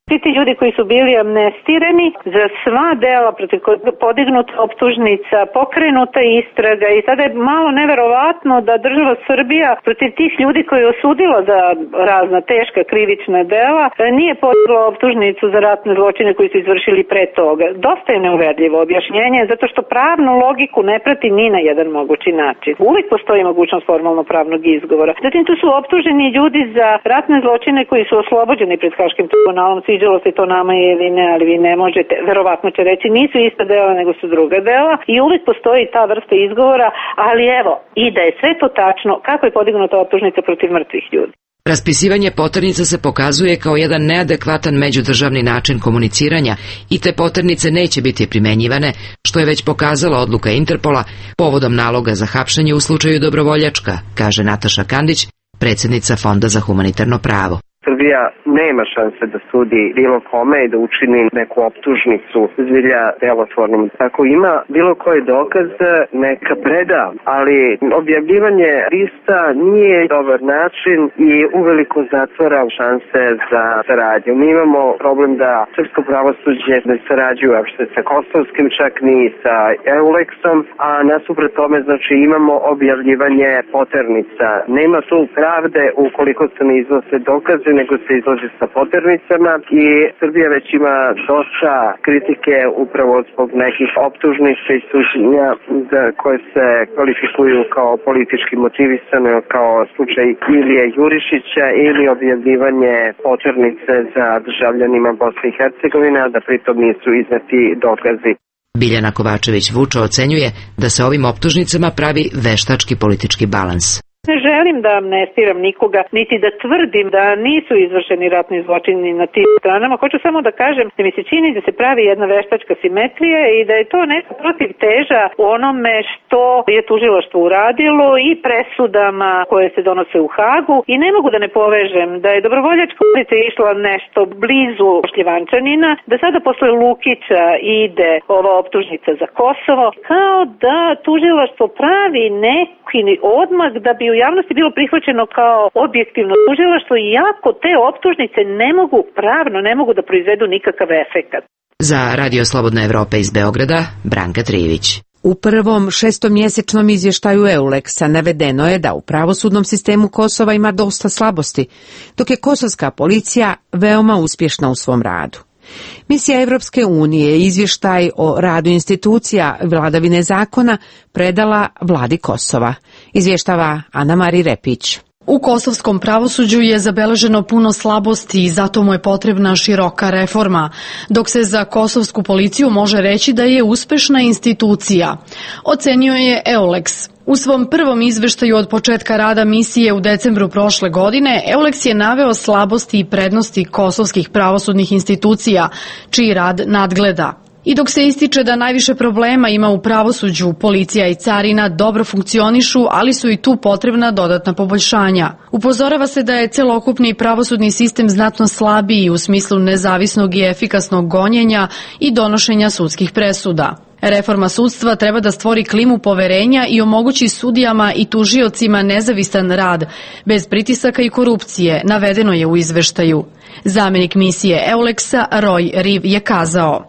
Svi ti ljudi koji su bili amnestirani za sva dela protiv podignuta optužnica, pokrenuta istraga i sada je malo neverovatno da država Srbija protiv tih ljudi koji je osudila za razna teška krivična dela nije podigla optužnicu za ratne zločine koji su izvršili pre toga. Dosta je neuverljivo objašnjenje zato što pravnu logiku ne prati ni na jedan mogući način. Uvijek postoji mogućnost formalno pravnog izgovora. Zatim tu su optuženi ljudi za ratne zločine koji su oslobođeni pred Haškim tribunalom. Sviđalo se to nama ili ne, ali vi ne možete, verovatno će reći nisu ista dela nego su druga dela i uvijek postoji ta vrsta izgovora, ali evo, i da je sve to tačno, kako je podignuta optužnica protiv mrtvih ljudi. Raspisivanje poternica se pokazuje kao jedan neadekvatan međudržavni način komuniciranja i te poternice neće biti primenjivane, što je već pokazala odluka Interpola povodom naloga za hapšenje u slučaju Dobrovoljačka, kaže Nataša Kandić, predsjednica Fonda za humanitarno pravo. Srbija nema šanse da sudi bilo kome i da učini neku optužnicu zbilja delotvornom. Ako ima bilo koji dokaz, neka preda, ali objavljivanje lista nije dobar način i uveliko zatvara šanse za saradnju. Mi imamo problem da srpsko pravosuđe ne sarađuje uopšte sa kosovskim, čak ni sa Euleksom, a nasuprot tome znači imamo objavljivanje poternica. Nema tu pravde ukoliko se ne iznose dokaze, nego se izlaže sa poternicama i Srbija već ima dosta kritike upravo zbog nekih optužnica i suđenja koje se kvalifikuju kao politički motivisane, kao slučaj Ilije Jurišića ili objavljivanje poternice za državljanima Bosne i Hercegovine, da pritom nisu izneti dokazi. Biljana Kovačević-Vučo ocenjuje da se ovim optužnicama pravi veštački politički balans. Ne želim da amnestiram nikoga, niti da tvrdim da nisu izvršeni ratni zločini na tim stranama. Hoću samo da kažem da mi se čini da se pravi jedna veštačka simetrija i da je to nešto protiv teža onome što je tužilaštvo uradilo i presudama koje se donose u Hagu. I ne mogu da ne povežem da je Dobrovoljačka ulica išla nešto blizu Šljivančanina, da sada posle Lukića ide ova optužnica za Kosovo, kao da tužilaštvo pravi neki odmak da bi u javnosti bilo prihvaćeno kao objektivno tužilaštvo, iako te optužnice ne mogu pravno, ne mogu da proizvedu nikakav efekat. Za Radio Slobodna Evropa iz Beograda, Branka Trijević. U prvom šestomjesečnom izvještaju Euleksa navedeno je da u pravosudnom sistemu Kosova ima dosta slabosti, dok je kosovska policija veoma uspješna u svom radu. Misija Evropske unije izvještaj o radu institucija vladavine zakona predala vladi Kosova. Izvještava Ana Mari Repić. U kosovskom pravosuđu je zabeleženo puno slabosti i zato mu je potrebna široka reforma, dok se za kosovsku policiju može reći da je uspešna institucija, ocenio je Euleks. U svom prvom izveštaju od početka rada misije u decembru prošle godine, Euleks je naveo slabosti i prednosti kosovskih pravosudnih institucija, čiji rad nadgleda. I dok se ističe da najviše problema ima u pravosuđu, policija i carina dobro funkcionišu, ali su i tu potrebna dodatna poboljšanja. Upozorava se da je celokupni pravosudni sistem znatno slabiji u smislu nezavisnog i efikasnog gonjenja i donošenja sudskih presuda. Reforma sudstva treba da stvori klimu poverenja i omogući sudijama i tužiocima nezavisan rad, bez pritisaka i korupcije, navedeno je u izveštaju. Zamjenik misije Euleksa, Roy Riv, je kazao: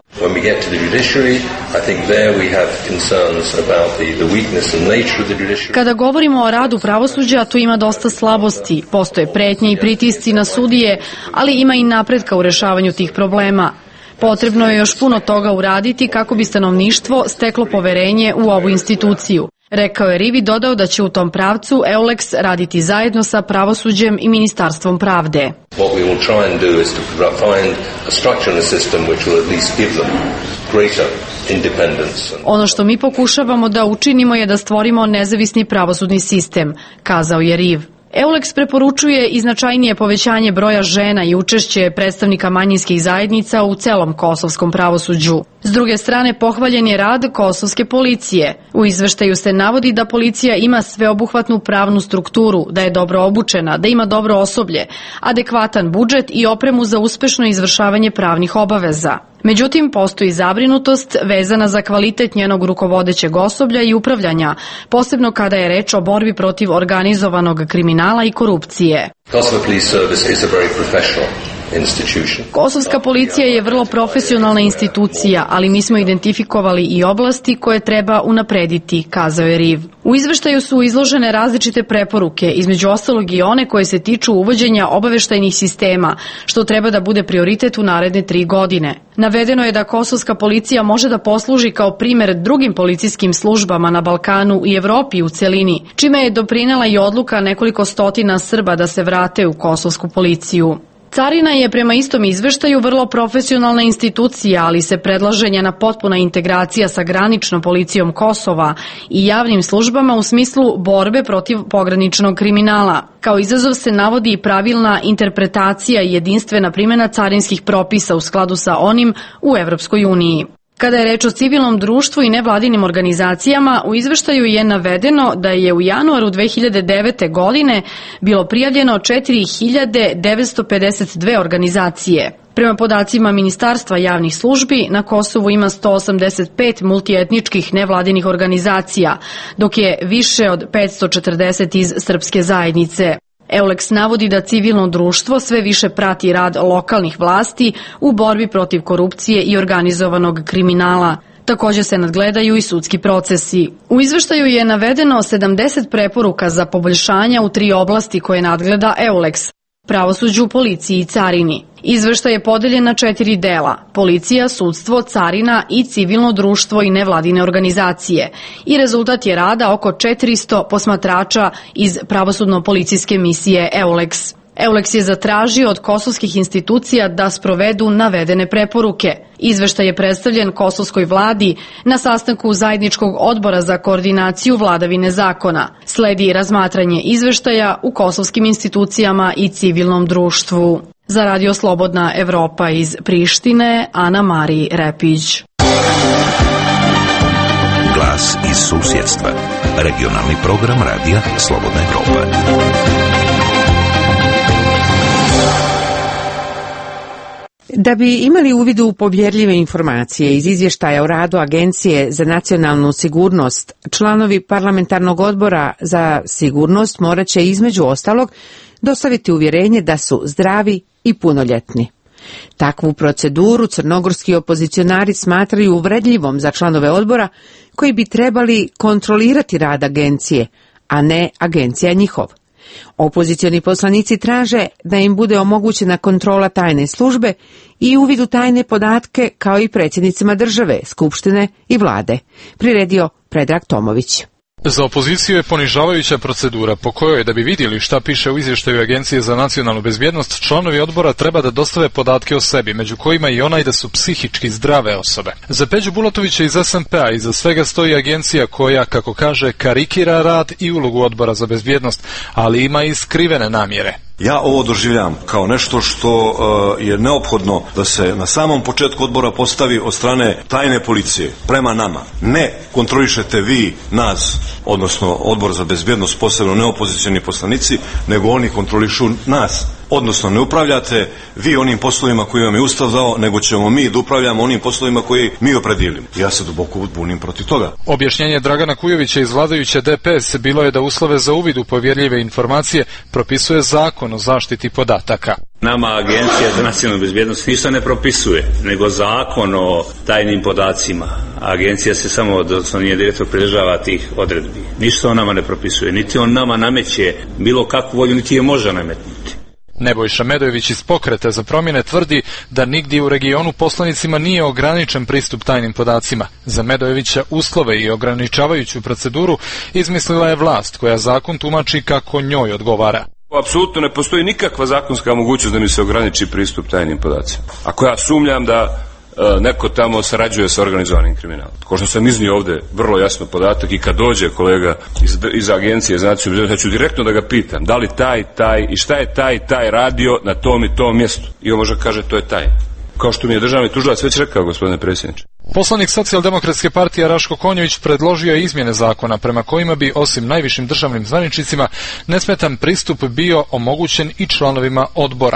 Kada govorimo o radu pravosuđa, tu ima dosta slabosti, postoje pretnje i pritisci na sudije, ali ima i napretka u rešavanju tih problema. Potrebno je još puno toga uraditi kako bi stanovništvo steklo poverenje u ovu instituciju. Rekao je Rivi, dodao da će u tom pravcu Euleks raditi zajedno sa pravosuđem i Ministarstvom pravde. Ono što mi pokušavamo da učinimo je da stvorimo nezavisni pravosudni sistem, kazao je Riv. Euleks preporučuje i značajnije povećanje broja žena i učešće predstavnika manjinskih zajednica u celom kosovskom pravosuđu. S druge strane, pohvaljen je rad kosovske policije. U izveštaju se navodi da policija ima sveobuhvatnu pravnu strukturu, da je dobro obučena, da ima dobro osoblje, adekvatan budžet i opremu za uspešno izvršavanje pravnih obaveza. Međutim, postoji zabrinutost vezana za kvalitet njenog rukovodećeg osoblja i upravljanja, posebno kada je reč o borbi protiv organizovanog kriminala i korupcije. Kosovo Police Service is a very professional Kosovska policija je vrlo profesionalna institucija, ali mi smo identifikovali i oblasti koje treba unaprediti, kazao je Riv. U izveštaju su izložene različite preporuke, između ostalog i one koje se tiču uvođenja obaveštajnih sistema, što treba da bude prioritet u naredne tri godine. Navedeno je da kosovska policija može da posluži kao primer drugim policijskim službama na Balkanu i Evropi u celini, čime je doprinela i odluka nekoliko stotina Srba da se vrate u kosovsku policiju. Carina je prema istom izveštaju vrlo profesionalna institucija, ali se predlaže njena potpuna integracija sa graničnom policijom Kosova i javnim službama u smislu borbe protiv pograničnog kriminala. Kao izazov se navodi i pravilna interpretacija i jedinstvena primjena carinskih propisa u skladu sa onim u Evropskoj uniji. Kada je reč o civilnom društvu i nevladinim organizacijama, u izveštaju je navedeno da je u januaru dve hiljade devete. godine bilo prijavljeno četiri hiljade devetsto pedeset dve organizacije. Prema podacima Ministarstva javnih službi, na Kosovu ima sto osamdeset pet multietničkih nevladinih organizacija, dok je više od petsto četrdeset iz srpske zajednice. Euleks navodi da civilno društvo sve više prati rad lokalnih vlasti u borbi protiv korupcije i organizovanog kriminala. Također se nadgledaju i sudski procesi. U izveštaju je navedeno sedamdeset preporuka za poboljšanja u tri oblasti koje nadgleda Euleks: pravosuđu, policiji i carini. Izveštaj je podeljen na četiri dela: policija, sudstvo, carina i civilno društvo i nevladine organizacije. I rezultat je rada oko četiristo posmatrača iz pravosudno-policijske misije Euleks. Euleks je zatražio od kosovskih institucija da sprovedu navedene preporuke. Izveštaj je predstavljen kosovskoj vladi na sastanku Zajedničkog odbora za koordinaciju vladavine zakona. Sledi razmatranje izveštaja u kosovskim institucijama i civilnom društvu. Za Radio Slobodna Evropa iz Prištine, Ana Marija Repić. Glas iz susjedstva. Regionalni program Radija Slobodna Evropa. Da bi imali uvid u povjerljive informacije iz izvještaja o radu Agencije za nacionalnu sigurnost, članovi parlamentarnog odbora za sigurnost morat će između ostalog dostaviti uvjerenje da su zdravi i punoljetni. Takvu proceduru crnogorski opozicionari smatraju uvredljivom za članove odbora koji bi trebali kontrolirati rad agencije, a ne agencija njihov. Opozicioni poslanici traže da im bude omogućena kontrola tajne službe i uvid u tajne podatke kao i predsjednicima države, skupštine i vlade, priredio Predrag Tomović. Za opoziciju je ponižavajuća procedura po kojoj, da bi vidjeli šta piše u izvještaju Agencije za nacionalnu bezbjednost, članovi odbora treba da dostave podatke o sebi, među kojima i onaj da su psihički zdrave osobe. Za Peđu Bulatovića iz S N P-a iza svega stoji agencija koja, kako kaže, karikira rad i ulogu odbora za bezbjednost, ali ima i skrivene namjere. Ja ovo doživljam kao nešto što uh, je neophodno da se na samom početku odbora postavi od strane tajne policije prema nama. Ne kontrolišete vi nas, odnosno odbor za bezbjednost, posebno neopozicioni poslanici, nego oni kontrolišu nas. Odnosno, ne upravljate vi onim poslovima koji vam je Ustav dao, nego ćemo mi da upravljamo onim poslovima koji mi opredijelimo. Ja se duboko bunim protiv toga. Objašnjenje Dragana Kujovića iz vladajuće D P S bilo je da uslove za uvid u povjerljive informacije propisuje zakon o zaštiti podataka. Nama Agencija za nacionalnu bezbjednost ništa ne propisuje, nego zakon o tajnim podacima. Agencija se samo, odnosno nije direktor, pridržava tih odredbi. Ništa on nama ne propisuje, niti on nama nameće bilo kakvu volju, niti je može nametnuti. Nebojša Medojević iz Pokreta za promjene tvrdi da nigdje u regionu poslanicima nije ograničen pristup tajnim podacima. Za Medojevića uslove i ograničavajuću proceduru izmislila je vlast koja zakon tumači kako njoj odgovara. Apsolutno ne postoji nikakva zakonska mogućnost da mi se ograniči pristup tajnim podacima. Ako ja sumnjam da e, neko tamo sarađuje sa organizovanim kriminalom. Ko što sam iznio ovdje vrlo jasno podatak i kad dođe kolega iz, iz agencije za nacionalnu bezbjednost, ja ću direktno da ga pitam da li taj, taj i šta je taj, taj radio na tom i tom mjestu. I on može kaže to je taj. Kao što mi je državni tužilac već rekao, gospodine predsjedniče. Poslanik Socijaldemokratske partije Raško Konjović predložio je izmjene zakona prema kojima bi, osim najvišim državnim zvaničnicima, nesmetan pristup bio omogućen i članovima odbora.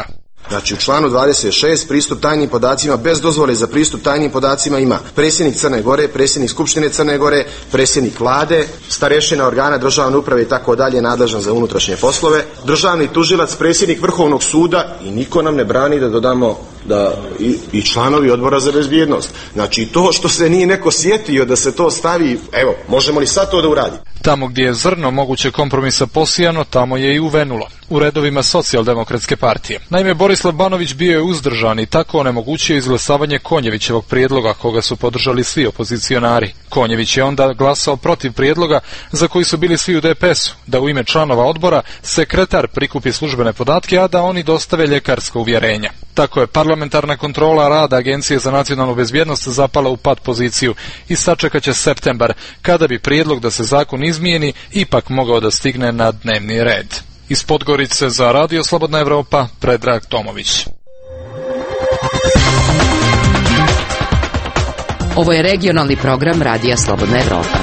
Znači u članu dvadeset šest pristup tajnim podacima bez dozvole za pristup tajnim podacima ima predsjednik Crne Gore, predsjednik Skupštine Crne Gore, predsjednik vlade, starešina organa državne uprave i tako dalje nadležan za unutrašnje poslove, državni tužilac, predsjednik Vrhovnog suda i niko nam ne brani da dodamo da i, i članovi odbora za bezbjednost. Znači to što se nije neko sjetio da se to stavi, evo, možemo li sad to da uradimo? Tamo gdje je zrno moguće kompromisa posijano, tamo je i uvenulo. U redovima Socijaldemokratske partije. Naime, Borislav Banović bio je uzdržan i tako onemogućio izglasavanje Konjevićevog prijedloga, koga su podržali svi opozicionari. Konjević je onda glasao protiv prijedloga za koji su bili svi u D P S-u, da u ime članova odbora sekretar prikupi službene podatke, a da oni dostave ljekarsko uvjerenje. Tako je parlamentarna kontrola rada Agencije za nacionalnu bezbjednost zapala u pat poziciju i sačekat će septembar, kada bi prijedlog da se zakon izmijeni ipak mogao da stigne na dnevni red. Iz Podgorice za Radio Slobodna Evropa, Predrag Tomović. Ovo je regionalni program Radija Slobodna Evropa.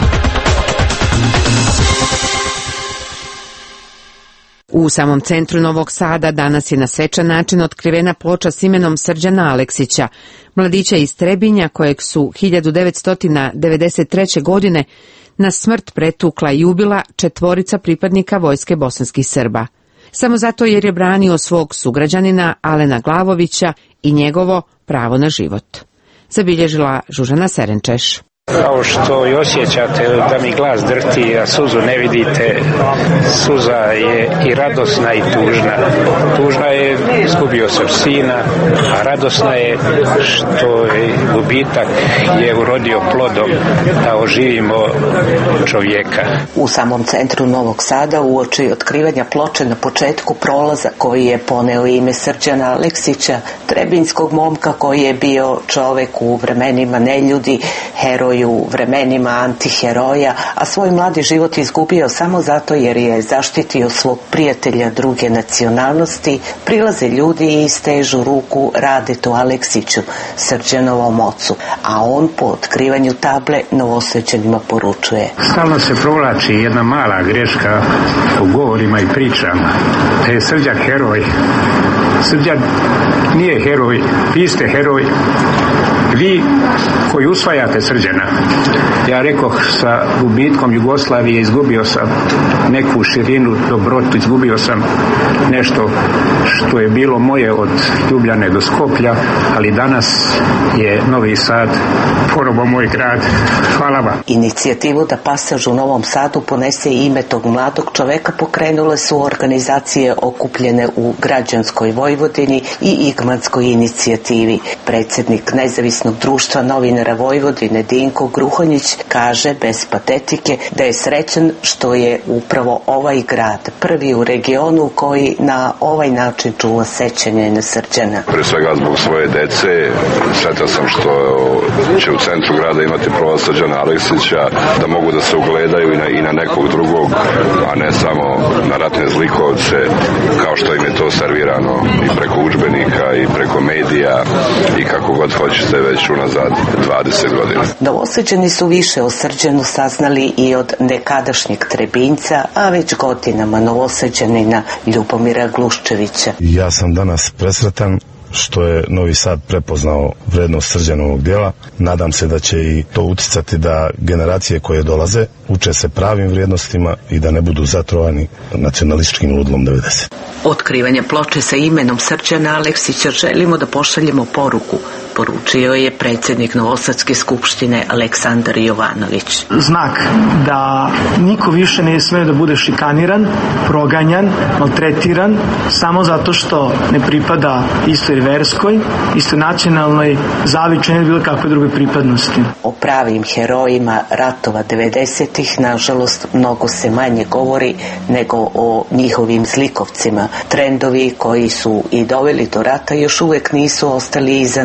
U samom centru Novog Sada danas je na svečan način otkrivena ploča s imenom Srđana Aleksića, mladića iz Trebinja kojeg su hiljadu devetsto devedeset treće. godine na smrt pretukla i ubila četvorica pripadnika vojske bosanskih Srba. Samo zato jer je branio svog sugrađanina Alena Glavovića i njegovo pravo na život. Zabilježila Žužana Serenčeš. Kao što i osjećate da mi glas drhti, a suzu ne vidite, suza je i radosna i tužna. Tužna je, izgubio sam sina, a radosna je što je gubitak je urodio plodom da oživimo čovjeka. U samom centru Novog Sada uoči otkrivanja ploče na početku prolaza koji je poneo ime Srđana Aleksića, trebinjskog momka koji je bio čovek u vremenima neljudi, heroj u vremenima antiheroja, a svoj mladi život izgubio samo zato jer je zaštitio svog prijatelja druge nacionalnosti, prilaze ljudi i stežu ruku Radetu Aleksiću, Srđanovom ocu, a on po otkrivanju table Novosađanima poručuje. Stalno se provlači jedna mala greška u govorima i pričama, da je Srđan heroj. Srđan nije heroj, vi ste heroj. Vi koji usvajate Srđana. Ja rekoh, sa gubitkom Jugoslavije izgubio sam neku širinu, dobrotu, izgubio sam nešto što je bilo moje od Ljubljane do Skoplja, ali danas je Novi Sad ponovo moj grad. Hvala vam. Inicijativu da pasaž u Novom Sadu ponese ime tog mladog čoveka pokrenule su organizacije okupljene u Građanskoj Vojvodini i Igmanskoj inicijativi. Predsjednik Nezavisnog društva novinara Vojvodine Dinko Gruhonjić kaže bez patetike da je srećan što je upravo ovaj grad prvi u regionu koji na ovaj način čuva sećanje na Srđana. Pre svega zbog svoje dece, sretan sam što će u centru grada imati prolaz Srđana Aleksića, da mogu da se ugledaju i na, i na nekog drugog, a ne samo na ratne zlikovce, kao što im je to servirano i preko udžbenika i preko medija i kako god hoćete već unazad dvadeset godina. Novosađani su više o Srđanu saznali i od nekadašnjeg Trebinjca, a već godinama Novosađanina Ljubomira Gluščevića. Ja sam danas presretan što je Novi Sad prepoznao vrednost Srđanovog djela. Nadam se da će i to uticati da generacije koje dolaze uče se pravim vrijednostima i da ne budu zatrovani nacionalističkim ludlom devedeset. Otkrivanje ploče sa imenom Srđana Aleksića želimo da pošaljemo poruku, poručio je predsjednik Novosadske skupštine Aleksandar Jovanović. Znak da niko više ne sme da bude šikaniran, proganjan, maltretiran, samo zato što ne pripada istoj verskoj, istoj nacionalnoj zavičaj ili bilo kakve druge pripadnosti. O pravim herojima ratova devedesetih nažalost mnogo se manje govori nego o njihovim zlikovcima. Trendovi koji su i doveli do rata još uvek nisu ostali iza nas.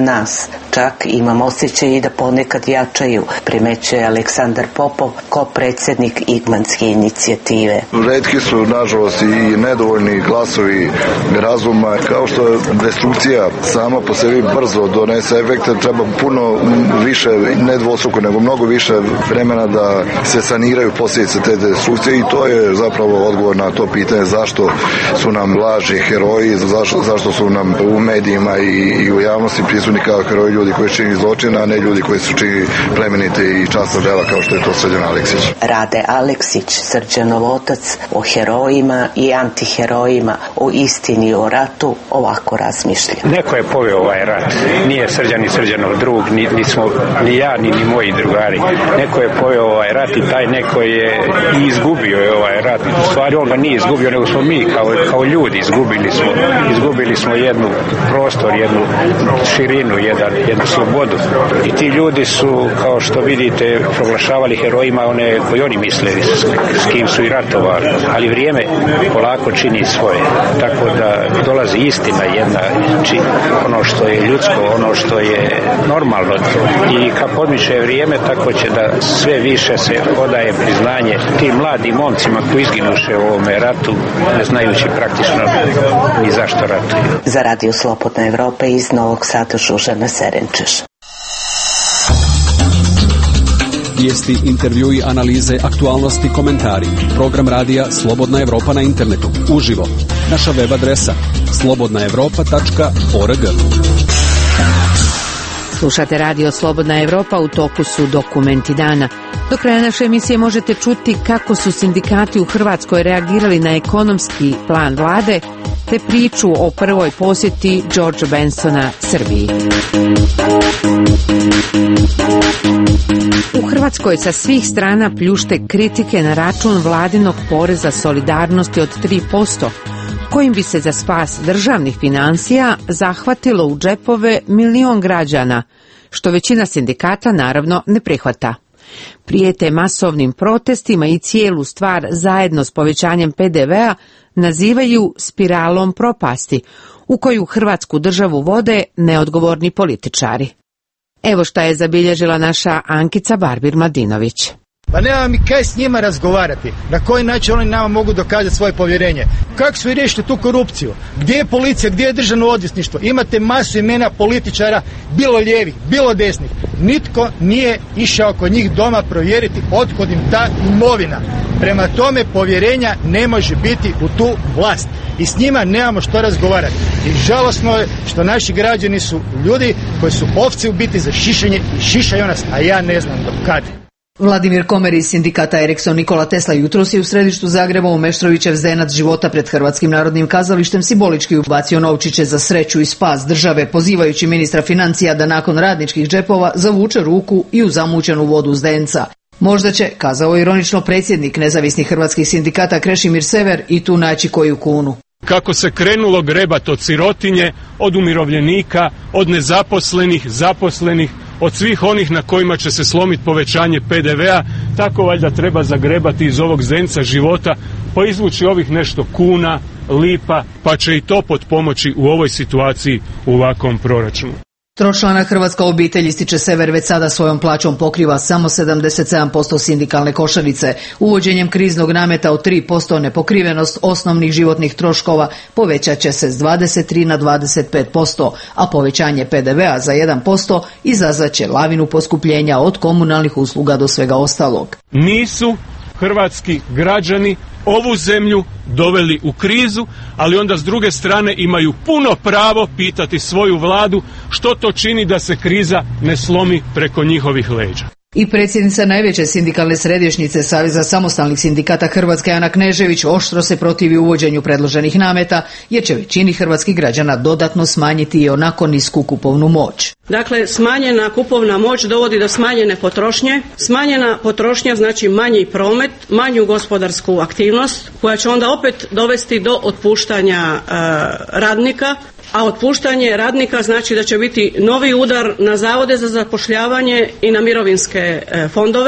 Čak imam osjećaj i da ponekad jačaju, primećuje Aleksandar Popov, ko-predsjednik Igmanske inicijative. Retki su, nažalost, i nedovoljni glasovi razuma. Kao što destrukcija sama po sebi brzo donese efekte, treba puno više, ne dvostruko, nego mnogo više vremena da se saniraju posljedice te destrukcije i to je zapravo odgovor na to pitanje zašto su nam lažni heroji, zašto, zašto su nam u medijima i, i u javnosti prisutni kao heroji ljudi koji čini zločina, a ne ljudi koji su čini plemenite i časna dela kao što je to Srđan Aleksić. Rade Aleksić, Srđanov otac, o herojima i antiherojima, o istini o ratu ovako razmišlja. Neko je poveo ovaj rat. Nije Srđan ni Srđanov drug, ni, ni, smo, ni ja, ni, ni moji drugari. Neko je poveo ovaj rat i taj neko je i izgubio je ovaj rat. U stvari on ga nije izgubio, nego smo mi kao, kao ljudi izgubili smo. Izgubili smo jednu prostor, jednu širinu, jedan, jednu slobodu. I ti ljudi su, kao što vidite, proglašavali herojima one koji oni misle s, s kim su i ratovali. Ali vrijeme polako čini svoje. Tako da dolazi istina jedna, či, ono što je ljudsko, ono što je normalno. I kako odmiče vrijeme, tako će da sve više se odaje priznanje tim mladim momcima koji izginuše u ovome ratu, ne znajući praktično ni zašto ratuju. Za Radio Slobodna Evropa iz Novog Sada Žužana Serenčeš. Vijesti, intervjui, analize, aktualnosti, komentari. Program radija Slobodna Evropa na internetu. Uživo. Naša web adresa slobodna evropa tačka org. Slušate Radio Slobodna Evropa, u toku su dokumenti dana. Do kraja naše emisije možete čuti kako su sindikati u Hrvatskoj reagirali na ekonomski plan vlade, te priču o prvoj posjeti George Bensona Srbiji. U Hrvatskoj sa svih strana pljušte kritike na račun vladinog poreza solidarnosti od tri posto, kojim bi se za spas državnih financija zahvatilo u džepove milion građana, što većina sindikata naravno ne prihvata. Prijete masovnim protestima i cijelu stvar zajedno s povećanjem pe de vea nazivaju spiralom propasti, u koju Hrvatsku državu vode neodgovorni političari. Evo šta je zabilježila naša Ankica Barbir-Mladinović. Pa nema mi kaj s njima razgovarati, na koji način oni nama mogu dokazati svoje povjerenje. Kako su i riješili tu korupciju? Gdje je policija, gdje je državno odvjetništvo? Imate masu imena političara, bilo lijevih, bilo desnih. Nitko nije išao kod njih doma provjeriti otkud im ta imovina. Prema tome povjerenja ne može biti u tu vlast i s njima nemamo što razgovarati. I žalosno je što naši građani su ljudi koji su ovce u biti za šišanje i šišaju nas, a ja ne znam do kad. Vladimir Komer iz sindikata Ericsson Nikola Tesla jutros je u središtu Zagreba u Meštrovićev zdenac života pred Hrvatskim narodnim kazalištem simbolički ubacio novčiće za sreću i spas države, pozivajući ministra financija da nakon radničkih džepova zavuče ruku i u zamućenu vodu zdenca. Možda će, kazao ironično predsjednik nezavisnih hrvatskih sindikata Krešimir Sever, i tu naći koju kunu. Kako se krenulo grebat od sirotinje, od umirovljenika, od nezaposlenih, zaposlenih, od svih onih na kojima će se slomiti povećanje pe de vea, tako valjda treba zagrebati iz ovog zdenca života, pa izvući ovih nešto kuna, lipa, pa će i to potpomoći u ovoj situaciji u ovakvom proračunu. Tročlana hrvatska obitelj, ističe Sever, već sada svojom plaćom pokriva samo sedamdeset sedam posto sindikalne košarice. Uvođenjem kriznog nameta od tri posto nepokrivenost osnovnih životnih troškova povećat će se s dvadeset tri na dvadeset pet posto, a povećanje pe de vea za jedan posto izazvaće lavinu poskupljenja od komunalnih usluga do svega ostalog. Nisu hrvatski građani ovu zemlju doveli u krizu, ali onda s druge strane imaju puno pravo pitati svoju vladu što to čini da se kriza ne slomi preko njihovih leđa. I predsjednica najveće sindikalne središnjice Saveza samostalnih sindikata Hrvatske Ana Knežević oštro se protivi uvođenju predloženih nameta, jer će većini hrvatskih građana dodatno smanjiti i onako nisku kupovnu moć. Dakle, smanjena kupovna moć dovodi do smanjene potrošnje. Smanjena potrošnja znači manji promet, manju gospodarsku aktivnost, koja će onda opet dovesti do otpuštanja e, radnika, a otpuštanje radnika znači da će biti novi udar na zavode za zapošljavanje i na mirovinske e, fondove,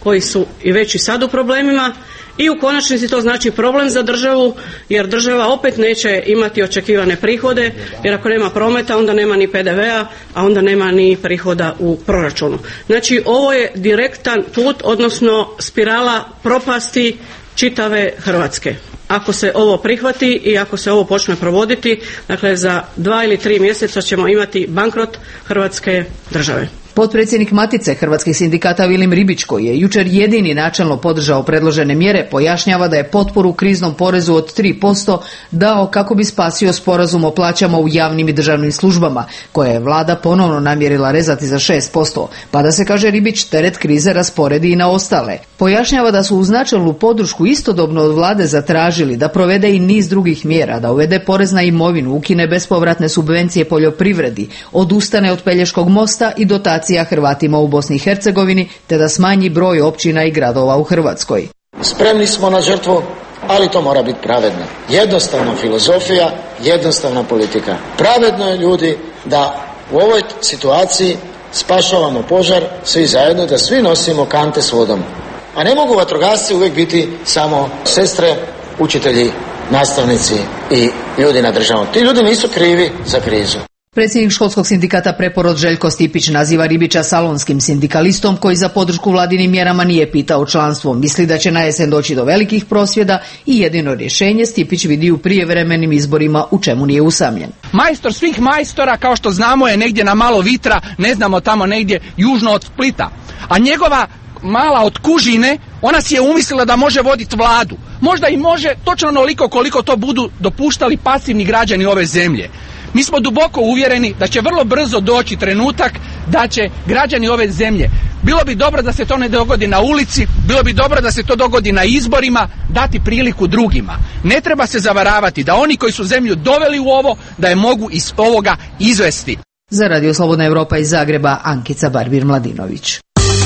koji su i već i sad u problemima i u konačnici to znači problem za državu, jer država opet neće imati očekivane prihode, jer ako nema prometa onda nema ni P D V-a, a onda nema ni prihoda u proračunu. Znači ovo je direktan put, odnosno spirala propasti čitave Hrvatske. Ako se ovo prihvati i ako se ovo počne provoditi, dakle za dva ili tri mjeseca ćemo imati bankrot Hrvatske države. Potpredsjednik Matice hrvatskih sindikata Vilim Ribić, koji je jučer jedini načelno podržao predložene mjere, pojašnjava da je potporu kriznom porezu od tri posto dao kako bi spasio sporazum o plaćama u javnim i državnim službama, koje je vlada ponovno namjerila rezati za šest posto, pa da se, kaže Ribić, teret krize rasporedi i na ostale. Pojašnjava da su uz načelnu podršku istodobno od vlade zatražili da provede i niz drugih mjera, da uvede porez na imovinu, ukine bespovratne subvencije poljoprivredi, odustane od Pelješkog mosta i dotacije Hrvatima u Bosni i Hercegovini, te da smanji broj općina i gradova u Hrvatskoj. Spremni smo na žrtvu, ali to mora biti pravedno. Jednostavna filozofija, jednostavna politika. Pravedno je, ljudi, da u ovoj situaciji spašavamo požar svi zajedno, da svi nosimo kante s vodom. A ne mogu vatrogasci uvijek biti samo sestre, učitelji, nastavnici i ljudi na državom. Ti ljudi nisu krivi za krizu. Predsjednik školskog sindikata Preporod Željko Stipić naziva Ribića salonskim sindikalistom koji za podršku vladinim mjerama nije pitao članstvo. Misli da će na jesen doći do velikih prosvjeda i jedino rješenje Stipić vidi u prijevremenim izborima, u čemu nije usamljen. Majstor svih majstora, kao što znamo, je negdje na malo vitra, ne znamo, tamo negdje južno od Splita. A njegova mala od Kužine, ona si je umislila da može voditi vladu. Možda i može točno onoliko koliko to budu dopuštali pasivni građani ove zemlje. Mi smo duboko uvjereni da će vrlo brzo doći trenutak da će građani ove zemlje, bilo bi dobro da se to ne dogodi na ulici, bilo bi dobro da se to dogodi na izborima, dati priliku drugima. Ne treba se zavaravati da oni koji su zemlju doveli u ovo, da je mogu iz ovoga izvesti. Za Radio Slobodna Evropa iz Zagreba, Ankica Barbir-Mladinović.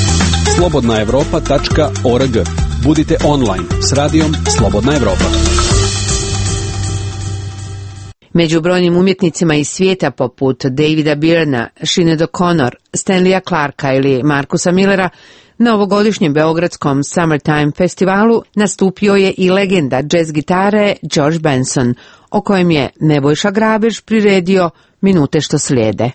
slobodna evropa tačka org. Budite online s radijom Slobodna Evropa. Među brojnim umjetnicima iz svijeta poput Davida Byrna, Sinead O'Connor, Stanleya Clarka ili Markusa Millera, na ovogodišnjem beogradskom Summertime festivalu nastupio je i legenda džez gitare George Benson, o kojem je Nebojša Grabež priredio minute što slijede.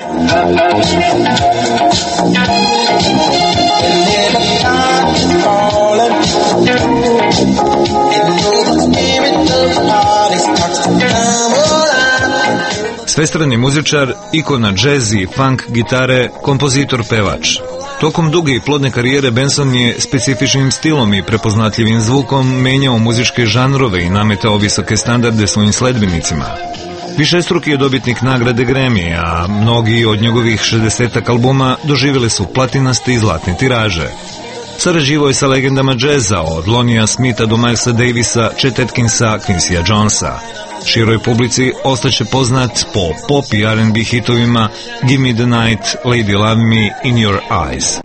Svestrani muzičar, ikona džez i funk gitare, kompozitor, pevač. Tokom duge i plodne karijere Benson je specifičnim stilom i prepoznatljivim zvukom menjao muzičke žanrove i nametao visoke standarde svojim sledbenicima. Višestruki je dobitnik nagrade Grammy, a mnogi od njegovih šezdesetak albuma doživjeli su platinaste i zlatne tiraže. Sarađivao je sa legendama džeza, od Lonija Smitha do Milesa Davisa, Chet Atkinsa, Quincyja Jonesa. Široj publici ostaće poznat po pop i R and B hitovima Give Me the Night, Lady Love Me, In Your Eyes.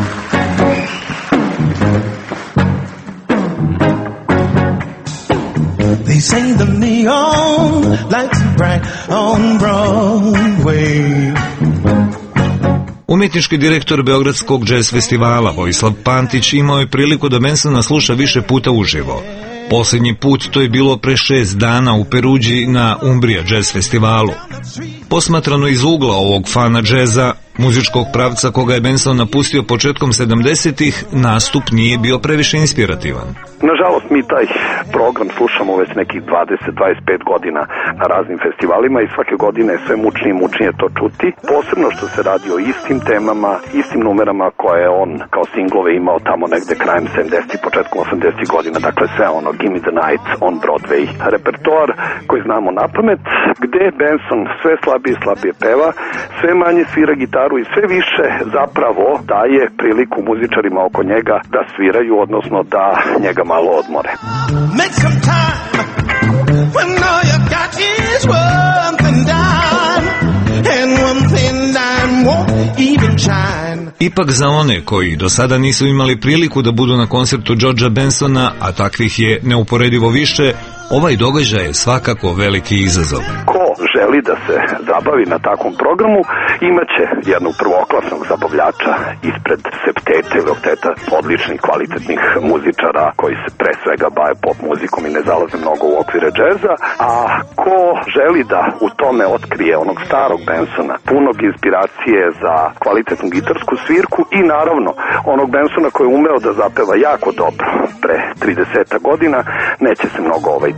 They say the neon lights are bright on Broadway. Umjetnički direktor Beogradskog džez festivala Vojislav Pantić imao je priliku da Bensona sluša više puta uživo. Posljednji put to je bilo pre šest dana u Peruđi na Umbrija Jazz festivalu. Posmatrano iz ugla ovog fana džeza, muzičkog pravca koga je Benson napustio početkom sedamdesetih, nastup nije bio previše inspirativan. Nažalost, mi taj program slušamo već nekih dvadeset do dvadeset pet godina na raznim festivalima i svake godine je sve mučnije i mučnije to čuti. Posebno što se radi o istim temama, istim numerama koje je on kao singlove imao tamo negde krajem sedamdesetih, početkom osamdesetih godina. Dakle, sve ono Give Me the Night, On Broadway. Repertoar koji znamo na pamet, gde Benson sve slabije i slabije peva, sve manje svira gitaru i sve više zapravo daje priliku muzičarima oko njega da sviraju, odnosno da njega malo odmore. Make some time when all you got is one thing down and one thing down won't even shine. Ipak za one koji do sada nisu imali priliku da budu na koncertu Georgea Bensona, a takvih je neuporedivo više, ovaj događaj je svakako veliki izazov. Ko želi da se zabavi na takvom programu, imaće jednog prvoklasnog zabavljača ispred septete ili okteta odličnih, kvalitetnih muzičara koji se pre svega bave pop muzikom i ne zalaze mnogo u okvire džeza, a ko želi da u tome otkrije onog starog Bensona, punog inspiracije za kvalitetnu gitarsku svirku i naravno onog Bensona koji je umeo da zapeva jako dobro pre trideset godina, neće se mnogo ovajditi.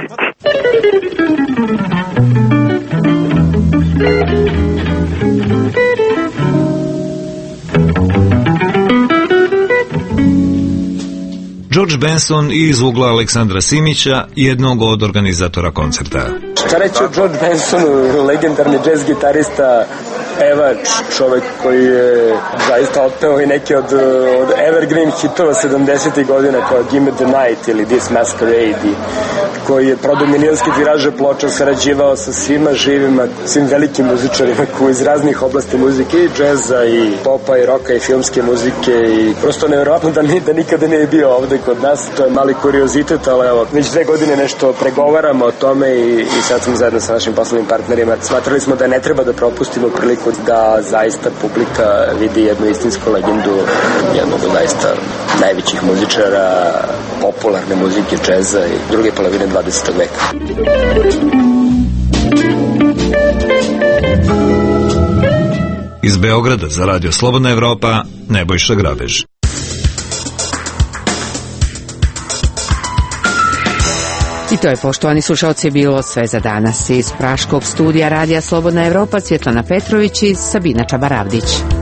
George Benson iz ugla Aleksandra Simića, jednog od organizatora koncerta. Šta reći o George Bensonu, legendarni jazz gitarista, pevač, čovek koji je zaista otpeo i neki od, od evergreen hitova sedamdesetih godina kao Gimme the Night ili This Masquerade, koji je prodao milijonske tiraže ploča, sarađivao sa svima živima, svim velikim muzičarima koji iz raznih oblasti muzike, i džeza, i popa, i roka, i filmske muzike, i prosto nevjerojatno da, ni, da nikada nije bio ovde kod nas. To je mali kuriozitet, ali evo, već dve godine nešto pregovaramo o tome i, i sad smo zajedno sa našim poslovnim partnerima. Smatrali smo da ne treba da propustimo priliku da zaista publika vidi jednu istinsku legendu, jednog od zaista najvećih muzičara popularne muzike, džeza i druge polovine dvadesetog veka. Iz Beograda za Radio Slobodna Evropa, Nebojša Grabež. I to je, poštovani slušalci, bilo sve za danas. Iz praškog studija Radija Slobodna Evropa, Svjetlana Petrović i Sabina Čabaravdić.